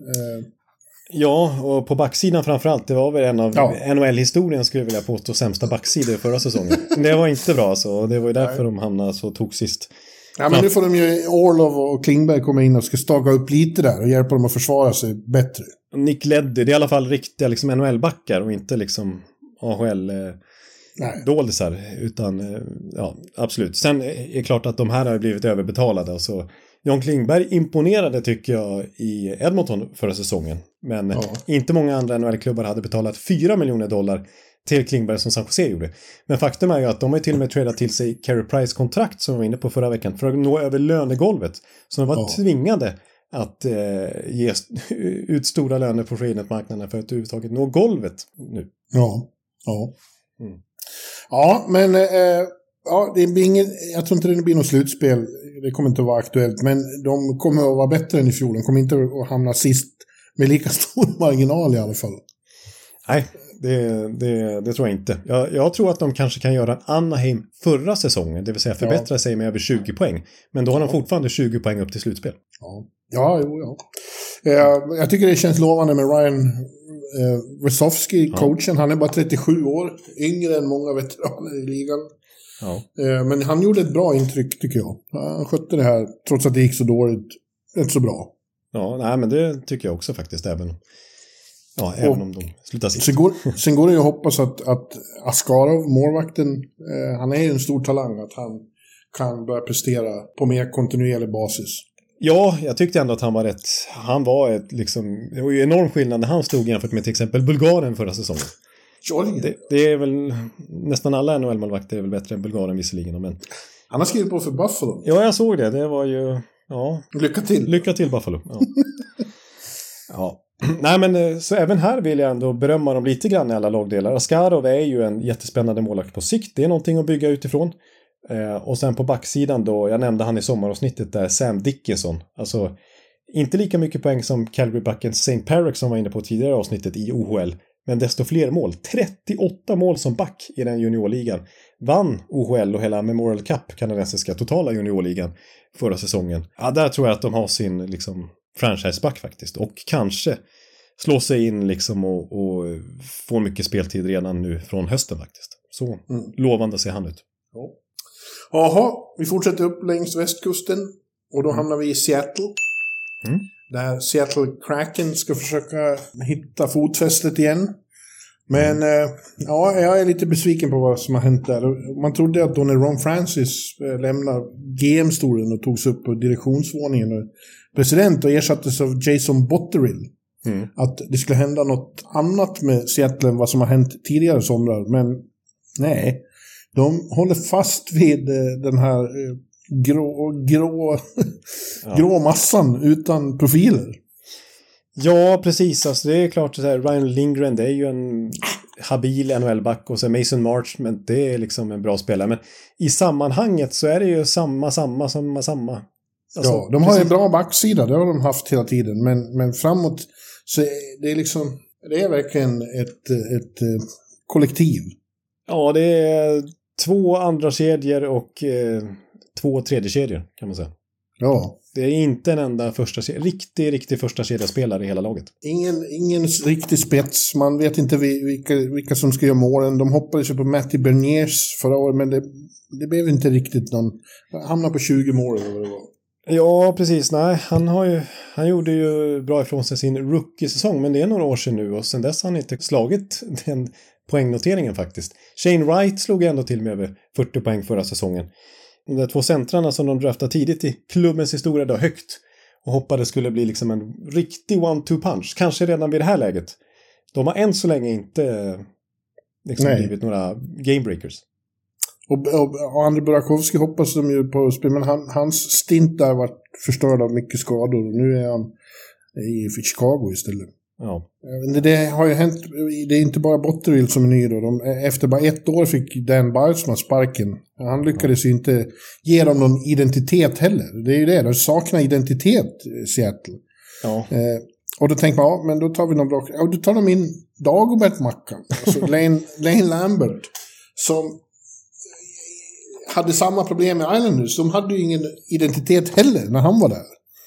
Ja, och på backsidan framförallt, det var väl en av NHL-historien skulle jag vilja påstå sämsta backsidor förra säsongen. Det var inte bra så, och det var ju därför de hamnade så toxiskt. Ja, men nu får de ju Orlov och Klingberg komma in och ska staga upp lite där och hjälpa dem att försvara sig bättre. Nick Leddy, det är i alla fall riktiga liksom NHL-backar och inte liksom AHL-doldisar, utan ja, absolut. Sen är det klart att de här har blivit överbetalade och så. John Klingberg imponerade tycker jag i Edmonton förra säsongen, men inte många andra NHL-klubbar hade betalat $4 miljoner till Klingberg som San Jose gjorde. Men faktum är ju att de har till och med tradat till sig Carey Price-kontrakt som vi var inne på förra veckan för att nå över lönegolvet. Så de var tvingade att ge ut stora löner på free-agent-marknaden för att överhuvudtaget nå golvet nu. Ja. Ja, men det blir inget, jag tror inte det blir något slutspel. Det kommer inte att vara aktuellt, men de kommer att vara bättre än i fjol. De kommer inte att hamna sist med lika stor marginal i alla fall. Nej, det tror jag inte. Jag tror att de kanske kan göra Anaheim förra säsongen, det vill säga förbättra sig med över 20 poäng. Men då har de fortfarande 20 poäng upp till slutspel. Ja. Jag tycker det känns lovande med Ryan Wesofsky, coachen. Han är bara 37 år, yngre än många veteraner i ligan. Ja. Men han gjorde ett bra intryck tycker jag. Han skötte det här, trots att det gick så dåligt, inte så bra. Ja, nej, men det tycker jag också faktiskt, även om de slutar sist. Sen går det ju att hoppas att Askarov, målvakten, han är ju en stor talang, att han kan börja prestera på mer kontinuerlig basis. Ja, jag tyckte ändå att han var rätt. Han var det var ju enorm skillnad när han stod jämfört med till exempel Bulgarien förra säsongen. Det är väl nästan alla NHL-målvakter är väl bättre än Bulgarien visserligen, men han har skrivit på för Buffalo. Ja, jag såg det. Det var ju Lycka till Buffalo. Ja. Ja. Nej, men så även här vill jag ändå berömma dem lite grann i alla lagdelar. Askarov är ju en jättespännande målvakt på sikt. Det är någonting att bygga utifrån. Och sen på backsidan då, jag nämnde han i sommaravsnittet där, Sam Dickinson. Alltså, inte lika mycket poäng som Calgary-backen St. Parrock som var inne på tidigare avsnittet i OHL. Men desto fler mål. 38 mål som back i den juniorligan. Vann OHL och hela Memorial Cup, kanadensiska totala juniorligan, förra säsongen. Ja, där tror jag att de har sin liksom franchiseback faktiskt. Och kanske slå sig in liksom och få mycket speltid redan nu från hösten faktiskt. Så lovande ser han ut. Jaha, vi fortsätter upp längs västkusten. Och då hamnar vi i Seattle. Där Seattle Kraken ska försöka hitta fotfästet igen. Men jag är lite besviken på vad som har hänt där. Man trodde att då när Ron Francis lämnade GM-stolen och togs upp på direktionsvåningen och president och ersattes av Jason Botterill. Att det skulle hända något annat med Seattle än vad som har hänt tidigare somrar. Men nej, de håller fast vid den här grå massan utan profiler. Ja, precis. Alltså, det är klart att Ryan Lindgren, det är ju en habil NHL-back, och så Mason Marchment, det är liksom en bra spelare. Men i sammanhanget så är det ju samma. Alltså, ja, de har en bra backsida, det har de haft hela tiden. Men framåt så det är liksom, det är verkligen ett kollektiv. Ja, det är 2 andra kedjor och 2 tredje kedjor kan man säga. Ja. Det är inte en enda riktig första kedjaspelare i hela laget. Ingen riktig spets. Man vet inte vilka som ska göra målen. De hoppades ju på Matty Berniers förra året, men det blev inte riktigt någon. Hamnade på 20 mål eller vad det var. Ja, precis. Nej, han gjorde ju bra ifrån sig sin rookie-säsong, men det är några år sedan nu och sen dess har han inte slagit den poängnoteringen faktiskt. Shane Wright slog ändå till med över 40 poäng förra säsongen. De där 2 centrarna som de draftade tidigt i klubbens historia då högt och hoppades skulle bli liksom en riktig 1-2 punch. Kanske redan vid det här läget. De har än så länge inte liksom blivit några gamebreakers. Och Andrei Burakovsky hoppas de ju på spel, men hans stint där var förstörd av mycket skador. Nu är han i Chicago istället. Ja. Det har ju hänt, det är inte bara Botterill som är ny då. Efter bara 1 år fick Dan Bilesman sparken. Han lyckades ju inte ge dem någon identitet heller. Det är ju det, de saknar identitet Seattle. Ja. Och då tänkte man, ja, men då tar vi någon bra. Ja, då tar de in Dagobert Mackan. Alltså Lane Lambert som hade samma problem med Islanders. De hade ju ingen identitet heller när han var där.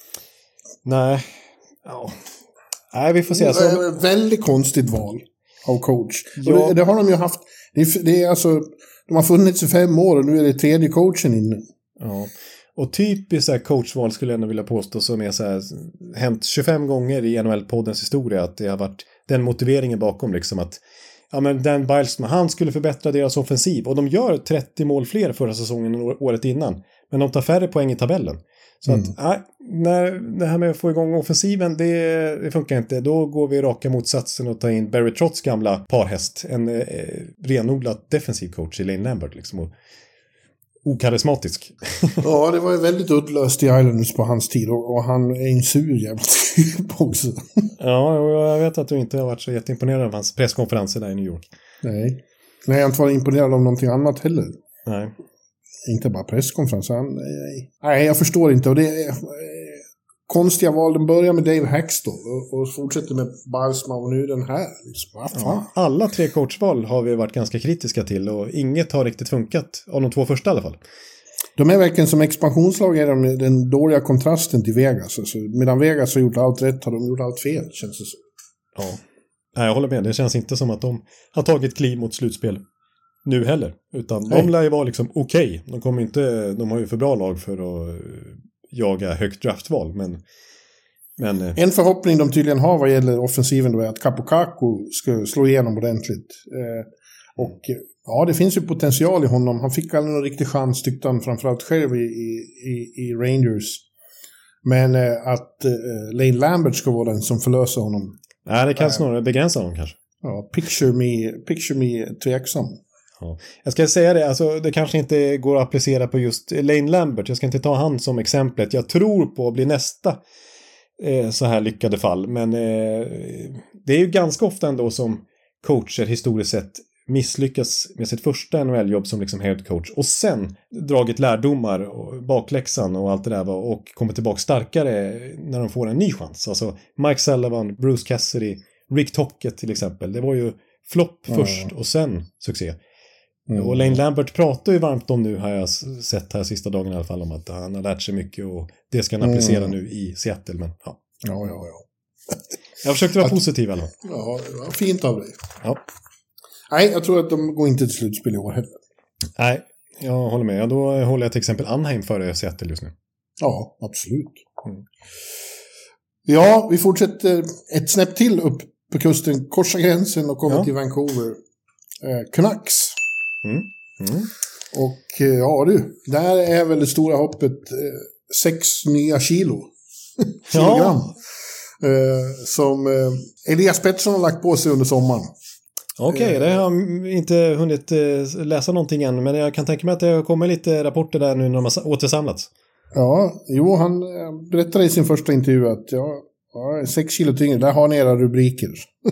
Nej. Ja. Nej, vi får se. Det är ett väldigt konstigt val av coach. Ja. Och det har de ju haft. Det är alltså, de har funnits i 5 år och nu är det 3:e coachen inne. Ja. Och typiskt så här coachval skulle jag ändå vilja påstå som är så här, hänt 25 gånger i NHL-poddens historia att det har varit den motiveringen bakom liksom att ja, men Dan Bilesman, han skulle förbättra deras offensiv och de gör 30 mål fler förra säsongen än året innan. Men de tar färre poäng i tabellen. Så att när det här med att få igång offensiven, det funkar inte. Då går vi raka motsatsen och tar in Barry Trotz gamla parhäst. En renodlat defensiv coach i Lane Lambert liksom. Och okarismatisk. Ja, det var ju väldigt uddlöst i Islanders på hans tid och han är en sur jävla typ också. Ja, jag vet att du inte har varit så jätteimponerad av hans presskonferenser där i New York. Nej, jag har inte varit imponerad av någonting annat heller. Nej. Inte bara presskonferenser. Nej, jag förstår inte. Och det är konstiga val. Den börjar med Dave Hackstall och fortsätter med Bilesman och nu den här. Liksom. Ja, alla 3 coachval har vi varit ganska kritiska till och inget har riktigt funkat av de 2 första i alla fall. De är verkligen som expansionslag är de den dåliga kontrasten till Vegas. Alltså, medan Vegas har gjort allt rätt har de gjort allt fel, känns det så. Ja, nej, jag håller med. Det känns inte som att de har tagit kliv mot slutspel nu heller. Utan de lär ju vara liksom okej. De har ju för bra lag för att jaga högt draftval. Men... En förhoppning de tydligen har vad gäller offensiven då är att Capocaco ska slå igenom ordentligt. Och ja, det finns ju potential i honom. Han fick aldrig någon riktig chans, tyckte han framförallt själv i Rangers. Men att Lane Lambert ska vara den som förlöser honom. Nej, det kan snarare begränsa honom kanske. Ja, picture me tveksam. Ja. Jag ska säga det, alltså det kanske inte går att applicera på just Lane Lambert. Jag ska inte ta han som exemplet. Jag tror på att bli nästa så här lyckade fall. Men det är ju ganska ofta ändå som coacher historiskt sett misslyckas med sitt första NHL-jobb som liksom head coach och sen dragit lärdomar och bakläxan och allt det där och kommer tillbaka starkare när de får en ny chans. Alltså Mike Sullivan, Bruce Cassidy, Rick Tocchet till exempel. Det var ju flopp först och sen succé. Och Lane Lambert pratar ju varmt om nu, har jag sett här sista dagen i alla fall, om att han har lärt sig mycket och det ska han applicera nu i Seattle. Men ja. Jag försökte vara positiv i alla fall. Ja, det var fint av dig. Ja. Nej, jag tror att de går inte till slutspel i år heller. Nej, jag håller med. Då håller jag till exempel Anaheim före Seattle just nu. Ja, absolut. Ja, vi fortsätter ett snäpp till upp på kusten, korsar gränsen och kommer till Vancouver. Canucks. Och ja du, där är väl det stora hoppet 6 nya kilogram. Som Elias Pettersson har lagt på sig under sommaren. Okej, det har jag inte hunnit läsa någonting än, men jag kan tänka mig att det kommer lite rapporter där nu när de har återsamlats. Ja, jo, han berättade i sin första intervju att 6 kilo tyngre, där har ni era rubriker.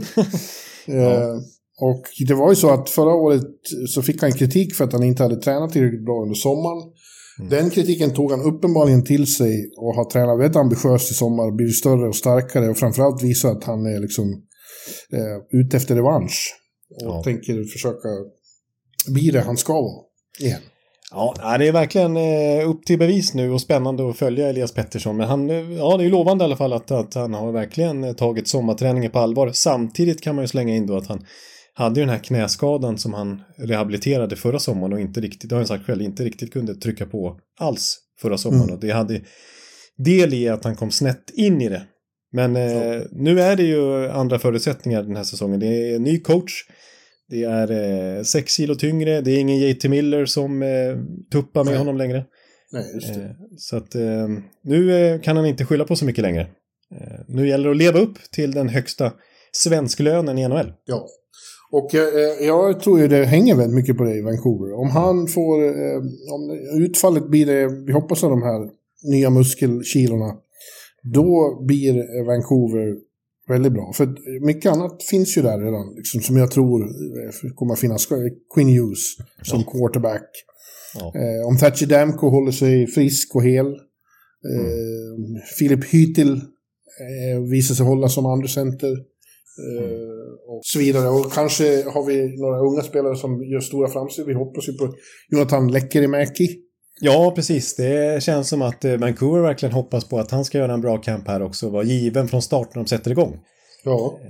Och det var ju så att förra året så fick han kritik för att han inte hade tränat tillräckligt bra under sommaren. Den kritiken tog han uppenbarligen till sig och har tränat väldigt ambitiöst i sommar, blivit större och starkare och framförallt visar att han är liksom ute efter revansch och tänker försöka bli det han ska vara igen. Ja, det är verkligen upp till bevis nu och spännande att följa Elias Pettersson. Men det är ju lovande i alla fall att han har verkligen tagit sommarträningen på allvar. Samtidigt kan man ju slänga in då att han hade ju den här knäskadan som han rehabiliterade förra sommaren och inte riktigt, det har han sagt själv, inte riktigt kunde trycka på alls förra sommaren. Och det hade del i att han kom snett in i det. Men nu är det ju andra förutsättningar den här säsongen. Det är en ny coach. Det är 6 kilo tyngre. Det är ingen JT Miller som tuppar med honom längre. Nej, just det. Så att nu kan han inte skylla på så mycket längre. Nu gäller det att leva upp till den högsta svensklönen i NHL. Ja, och jag tror ju det hänger väldigt mycket på det i Vancouver. Om han får, om utfallet blir det, vi hoppas att de här nya muskelkilorna, då blir Vancouver väldigt bra. För mycket annat finns ju där redan, liksom, som jag tror kommer att finnas. Quinn Hughes som quarterback. Ja. Om Thatcher Demko håller sig frisk och hel. Filip Hytil visar sig hålla som andra center. Och så vidare. Och kanske har vi några unga spelare som gör stora framsteg. Vi hoppas ju på Jonathan Lekkerimäki. Ja, precis. Det känns som att Vancouver verkligen hoppas på att han ska göra en bra camp här också och vara given från start när de sätter igång. Ja.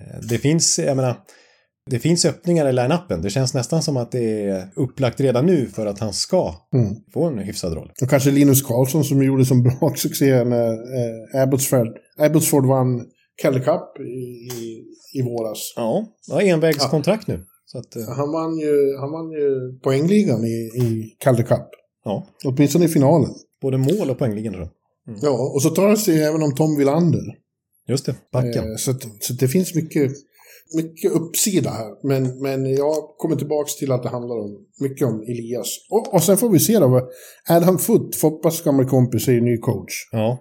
Det finns öppningar i line-upen. Det känns nästan som att det är upplagt redan nu för att han ska få en hyfsad roll. Och kanske Linus Karlsson som gjorde som bra succé när Abbotsford vann Calder Cup i våras. Ja, envägskontrakt nu. Så att, han vann ju poängligan i Calder Cup. Ja. Åtminstone i finalen. Både mål och poängligan tror jag. Ja, och så tar det sig även om Tom Wilander. Just det, backen. Så det finns mycket uppsida här. Men jag kommer tillbaka till att det handlar mycket om Elias. Och sen får vi se då. Adam Foote, Foppas gamla kompis, är ju ny coach. Ja.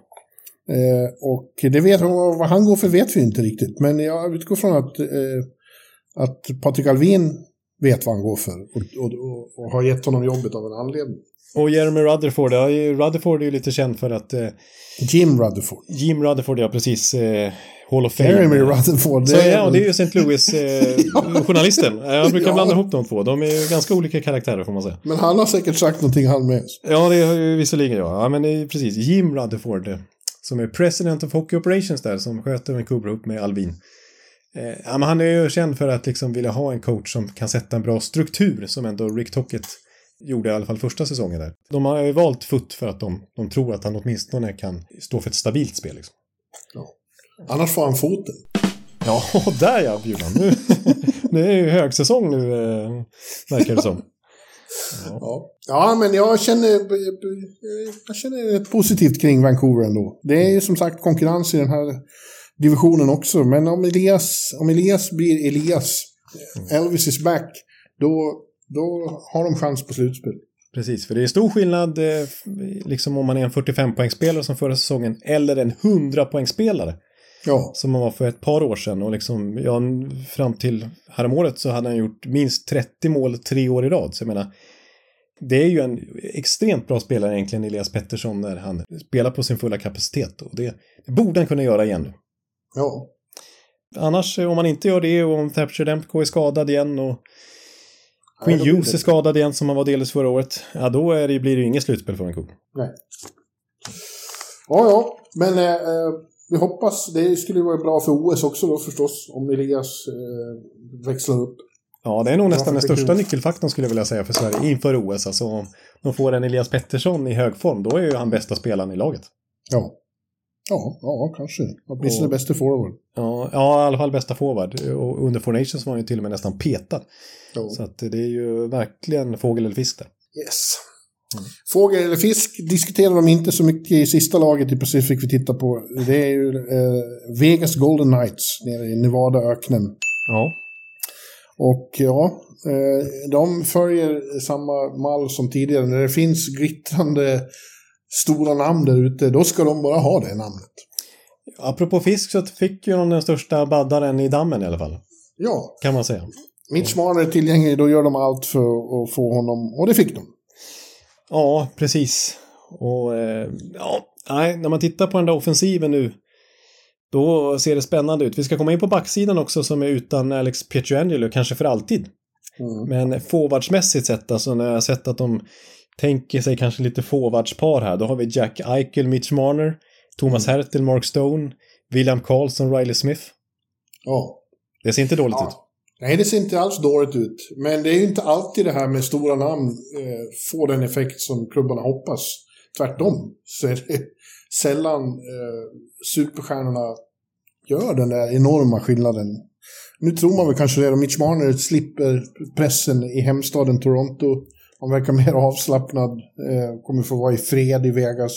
Och det vad han går för vet vi inte riktigt. Men jag utgår från att Patrik Alvin vet vad han går för. Och har gett honom jobbet av en anledning. Och Jeremy Rutherford, Rutherford är ju lite känd för att... Jim Rutherford, ja precis. Hall of Fame. Jeremy Rutherford. Det är ju St. Louis journalisten. Jag brukar blanda ihop de två. De är ju ganska olika karaktärer får man säga. Men han har säkert sagt någonting han med. Ja, det är visserligen ja. Men det är precis. Jim Rutherford, som är President of Hockey Operations där, som sköter Vancouver upp med Alvin. Men han är ju känd för att liksom vilja ha en coach som kan sätta en bra struktur, som ändå Rick Tocchet gjorde i alla fall första säsongen där. De har ju valt Foote för att de tror att han åtminstone kan stå för ett stabilt spel. Liksom. Ja. Annars får han foten. Ja, där jag bjuder. Nu är ju högsäsong nu, verkar det som. Ja, men jag känner ett positivt kring Vancouver ändå. Det är ju som sagt konkurrens i den här divisionen också. Men om Elias blir Elias, Elvis is back, då har de chans på slutspel. Precis, för det är stor skillnad liksom om man är en 45-poängsspelare som förra säsongen eller en 100-poängsspelare. Ja. Som man var för ett par år sedan. Och liksom, fram till häromåret så hade han gjort minst 30 mål 3 år i rad. Så jag menar, det är ju en extremt bra spelare egentligen, Elias Pettersson, när han spelar på sin fulla kapacitet. Och det borde han kunna göra igen nu. Ja. Annars, om man inte gör det och om Thatcher Demko är skadad igen och Quinn Hughes är skadad igen som han var delvis förra året, ja då blir det ju inget slutspel för Vancouver. Nej. Ja, men vi hoppas, det skulle ju vara bra för OS också då förstås, om Elias växlar upp. Ja, det är nog nästan den största nyckelfaktorn skulle jag vilja säga för Sverige inför OS. Alltså om de får en Elias Pettersson i hög form, då är ju han bästa spelaren i laget. Ja, kanske. Åtminstone bästa forward. Ja, i alla fall bästa forward. Och under Four Nations var han ju till och med nästan petad. Ja. Så att det är ju verkligen fågel eller fisk där. Yes. Fågel eller fisk diskuterar de inte så mycket i sista laget i Pacific vi tittar på. Det är ju Vegas Golden Knights nere i Nevada-öknen. Ja. Och de följer samma mall som tidigare. När det finns glittrande stora namn där ute, då ska de bara ha det namnet. Apropå fisk så fick ju de den största baddaren i dammen i alla fall. Ja. Kan man säga. Mitch Marner är tillgänglig, då gör de allt för att få honom, och det fick de. Ja, precis. Och när man tittar på den där offensiven nu, då ser det spännande ut. Vi ska komma in på backsidan också som är utan Alex Pietrangelo, kanske för alltid. Men forwardsmässigt sett, alltså när jag har sett att de tänker sig kanske lite forwardspar här, då har vi Jack Eichel, Mitch Marner, Thomas Hertel, Mark Stone, William Karlsson, Riley Smith. Ja. Det ser inte dåligt ut. Nej, det ser inte alls dåligt ut. Men det är ju inte alltid det här med stora namn får den effekt som klubbarna hoppas. Tvärtom så är det sällan superstjärnorna gör den där enorma skillnaden. Nu tror man väl kanske det, och Mitch Marner slipper pressen i hemstaden Toronto. Han verkar mer avslappnad, kommer få vara i fred i Vegas.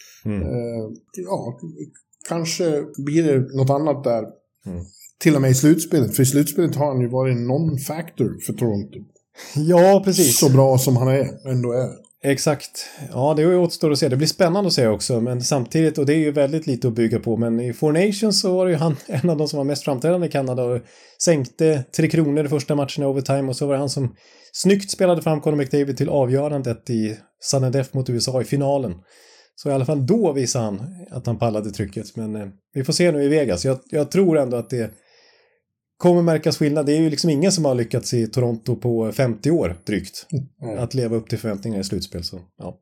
Kanske blir det något annat där. Till och med i slutspelet. För i slutspelet har han ju varit non-factor för Toronto. Ja, precis. Så bra som han ändå är. Exakt. Ja, det är ju återstår att se. Det blir spännande att se också. Men samtidigt, och det är ju väldigt lite att bygga på. Men i Four Nations så var det ju han en av de som var mest framträdande i Kanada. Och sänkte 3 kronor i första matchen i overtime. Och så var det han som snyggt spelade fram Conor McDavid till avgörandet i sudden death mot USA i finalen. Så i alla fall då visar han att han pallade trycket. Men vi får se nu i Vegas. Jag tror ändå att det kommer märkas skillnad. Det är ju liksom ingen som har lyckats i Toronto på 50 år drygt. Att leva upp till förväntningar i slutspel. Så,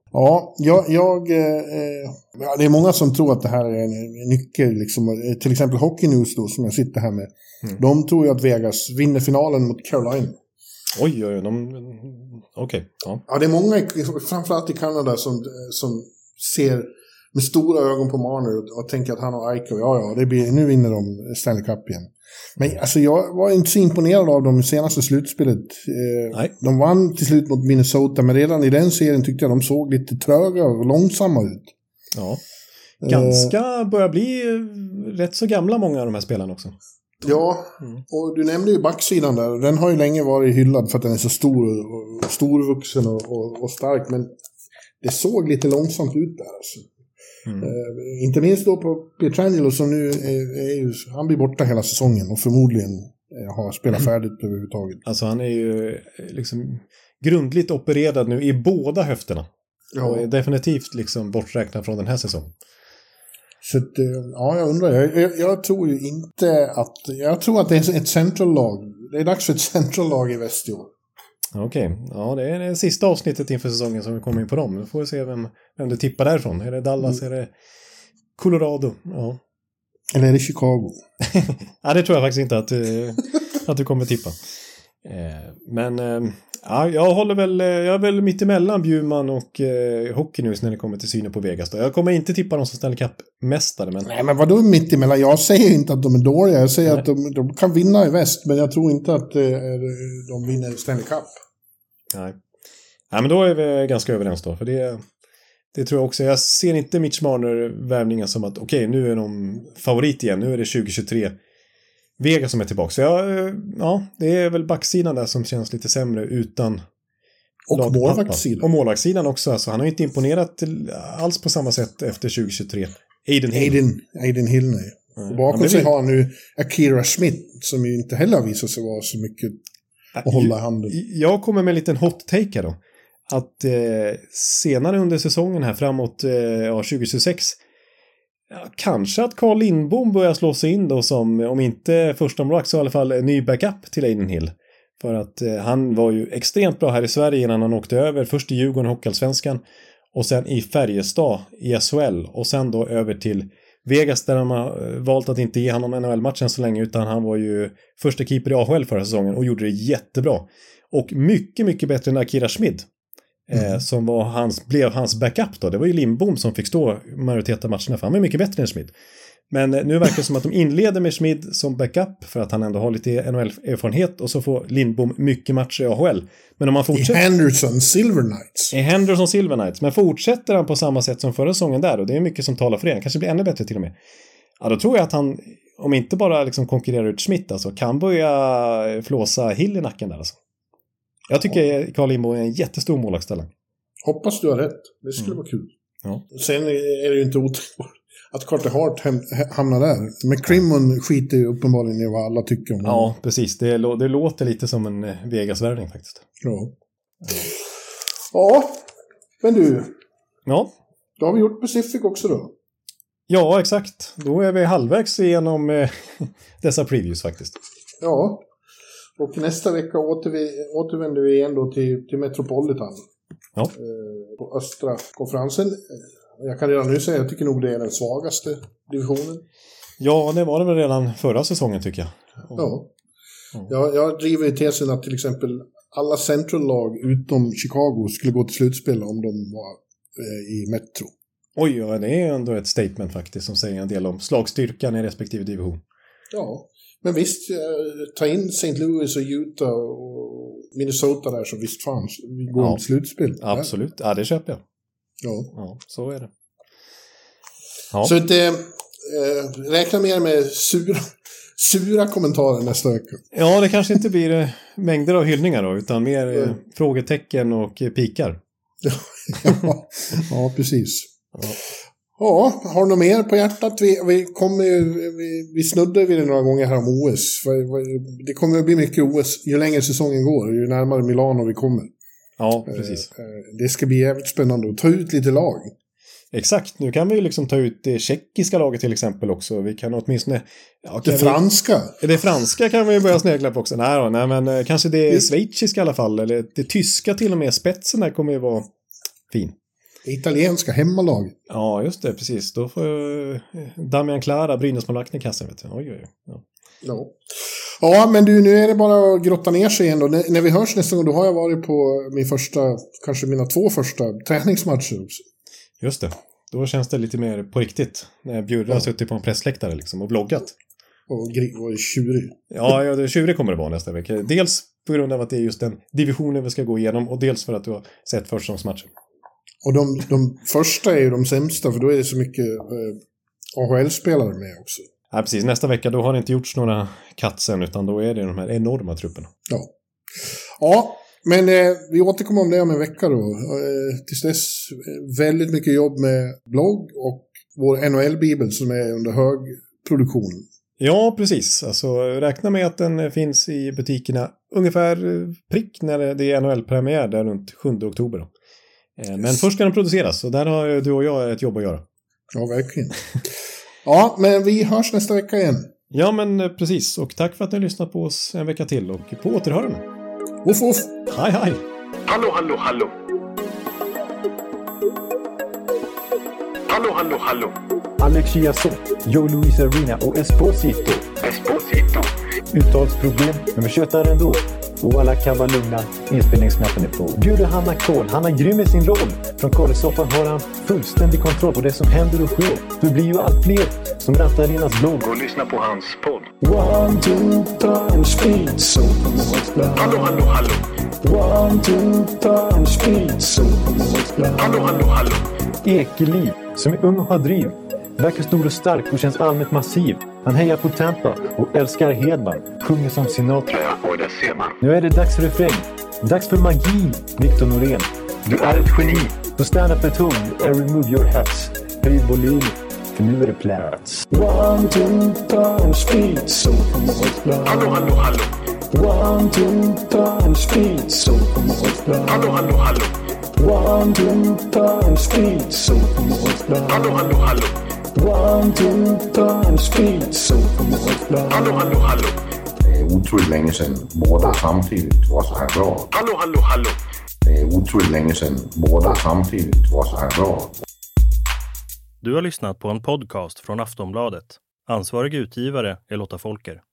det är många som tror att det här är en nyckel. Liksom, till exempel Hockey News då, som jag sitter här med. De tror ju att Vegas vinner finalen mot Carolina. Oj, okej. Ja, det är många, framförallt i Kanada, som ser med stora ögon på Marner och tänker att han har Eichel. Nu vinner de Stanley Cup igen. Men alltså, jag var inte så imponerad av dem i senaste slutspelet. De vann till slut mot Minnesota, men redan i den serien tyckte jag de såg lite tröga och långsamma ut. Ja. Ganska börjar bli rätt så gamla många av de här spelarna också. Ja, och du nämnde ju backsidan där. Den har ju länge varit hyllad för att den är så storvuxen och stark, men det såg lite långsamt ut där alltså. Inte minst då på Pietrangelo som nu han blir borta hela säsongen och förmodligen har spelat färdigt överhuvudtaget. Alltså han är ju liksom grundligt opererad nu i båda höfterna. Ja. Och är definitivt liksom borträknad från den här säsongen. Så att, jag undrar. Jag tror ju inte att... Jag tror att det är ett central-lag. Det är dags för ett central-lag i väst i år. Okej. Ja, det är det sista avsnittet inför säsongen som vi kommer in på dem. Nu får vi se vem du tippar därifrån. Är det Dallas? Är det Colorado? Ja. Eller är det Chicago? Ja, det tror jag faktiskt inte att du kommer tippa. Men jag är väl mitt emellan Bjurman och Hockey News när det kommer till synen på Vegas då. Jag kommer inte tippa dem som Stanley Cup-mästare. Men... Nej, men vadå mitt emellan? Jag säger inte att de är dåliga. Jag säger att de kan vinna i väst, men jag tror inte att de vinner Stanley Cup. Nej, men då är vi ganska överens då. För det tror jag också. Jag ser inte Mitch Marner-värvningen som att okej, nu är de favorit igen. Nu är det 2023. Vegas som är tillbaka. Så det är väl backsidan där som känns lite sämre utan... Och målvaktssidan. Och målvaktssidan också. Alltså, han har inte imponerat alls på samma sätt efter 2023. Aiden Hill, nej. Och bakom sig har han nu Akira Schmidt som ju inte heller har visat sig vara så mycket att hålla handen. Jag kommer med en liten hot take här då. Att senare under säsongen här framåt 2026 kanske att Carl Lindbom börjar slå sig in då som, om inte första målvakt så i alla fall en ny backup till Aiden Hill. För att han var ju extremt bra här i Sverige innan han åkte över. Först i Djurgården, Hockeyallsvenskan. Och sen i Färjestad i SHL. Och sen då över till Vegas där de har valt att inte ge honom NHL-matchen så länge. Utan han var ju första keeper i AHL förra säsongen och gjorde det jättebra. Och mycket, mycket bättre än Akira Schmidt. Som blev hans backup då. Det var ju Lindbom som fick stå majoriteten av matcherna. För han var mycket bättre än Schmidt. Men nu verkar det som att de inleder med Schmidt som backup för att han ändå har lite NHL-erfarenhet och så får Lindbom mycket matcher i AHL. Men om man fortsätter... I Henderson Silver Knights. Men fortsätter han på samma sätt som förra säsongen där och det är mycket som talar för det. Han kanske blir ännu bättre till och med. Ja, då tror jag att han, om inte bara liksom konkurrerar ut Schmidt alltså, kan börja flåsa Hill i nacken där alltså. Jag tycker Carl Lindbom är en jättestor målvaktställare. Hoppas du har rätt. Det skulle vara kul. Ja. Sen är det ju inte otänkbart att Carter Hart hamnar där. Men Crimmon skiter ju uppenbarligen i vad alla tycker om honom. Ja, precis. Det låter lite som en Vegas-värvning faktiskt. Ja, men du. Ja. Då har vi gjort Pacific också då. Ja, exakt. Då är vi halvvägs igenom dessa previews faktiskt. Ja, och nästa vecka återvänder vi igen då till Metropolitan. Ja. På östra konferensen. Jag kan redan nu säga, jag tycker nog det är den svagaste divisionen. Ja, det var det väl redan förra säsongen tycker jag. Ja. Jag driver i tesen att till exempel alla Central-lag utom Chicago skulle gå till slutspel om de var i Metro. Oj, ja, det är ändå ett statement faktiskt som säger en del om slagstyrkan i respektive division. Ja, men visst, ta in St. Louis och Utah och Minnesota där, så visst fan, vi går till slutspel. Absolut, ja det köper jag. Ja, så är det. Ja. Så räkna mer med sura kommentarer nästa vecka. Ja, det kanske inte blir mängder av hyllningar då, utan mer frågetecken och pikar. Ja, precis. Ja, har du något mer på hjärtat? Vi snuddade vid det några gånger här om OS. Det kommer att bli mycket OS ju längre säsongen går, ju närmare Milano vi kommer. Ja, precis. Det ska bli jävligt spännande att ta ut lite lag. Exakt, nu kan vi liksom ta ut det tjeckiska laget till exempel också. Vi kan åtminstone... franska? Det franska kan vi börja snegla på också. Nej, men kanske det schweiziska i alla fall. Eller det tyska till och med. Spetsen där kommer ju vara fin. Det italienska hemmalag. Ja, just det, precis. Då får Damian Klara, Brynäs-målvakten i kassan, vet du. Oj. Ja, men du, nu är det bara att grotta ner sig igen då. När vi hörs nästa gång, då har jag varit på mina 2 första träningsmatcher också. Just det. Då känns det lite mer på riktigt. När Bjurre har suttit på en pressläktare liksom och bloggat. Och tjurig. Ja, det tjurig kommer det vara nästa vecka. Dels på grund av att det är just den divisionen vi ska gå igenom, och dels för att du har sett förstångsmatchen. Och de första är ju de sämsta, för då är det så mycket AHL-spelare med också. Ja, precis. Nästa vecka då har det inte gjorts några katsen, utan då är det de här enorma trupperna. Ja, men vi återkommer om det om en vecka då. Tills dess väldigt mycket jobb med blogg och vår NHL-bibel som är under hög produktion. Ja, precis. Alltså, räkna med att den finns i butikerna ungefär prick när det är NHL-premiär där runt 7 oktober då. Men först ska den produceras, och där har du och jag ett jobb att göra. Ja, verkligen. Ja, men vi hörs nästa vecka igen. Ja, men precis. Och tack för att ni har lyssnat på oss en vecka till, och på återhörande. Woff, woff. Hej, hej. Hallå. Alex Chiazot, Joe Luis Arena och Esposito. Uttalsproblem, men vi tjötar ändå. Och alla kan vara lugna, inspelningsknappen är på. Bjuder Hanna Kohl, han är grym i sin roll. Från Kållesoffan har han fullständig kontroll på det som händer och sker. Det blir ju allt fler som rattar in hans blogg. Och lyssna på hans podd. 1, 2, 3, speed, so. Hallå. 1, 2, 3, speed, so. Hallå. Ekeliv, som är ung och har driv. Verkar stor och stark och känns allmänt massiv. Han hejar på Tampa och älskar Hedman. Sjunger som Sinatra. Ja, och det ser man. Nu är det dags för refräng. Dags för magi, Victor Norén. Du är ett geni. Så stand up at home and remove your hats. Höj volym, för nu är det plats. 1, 2, 3, speed, so. Hallå. 1, 2, 3, speed, so. Hallå. 1, 2, 3, speed, so. Hallå. 1, 2, 3, speed, so. Hallå. Det är otroligt länge sedan båda samtidigt var så här bra. Hallå. Det är otroligt länge sedan båda samtidigt var så här bra. Du har lyssnat på en podcast från Aftonbladet. Ansvarig utgivare är Lotta Folker.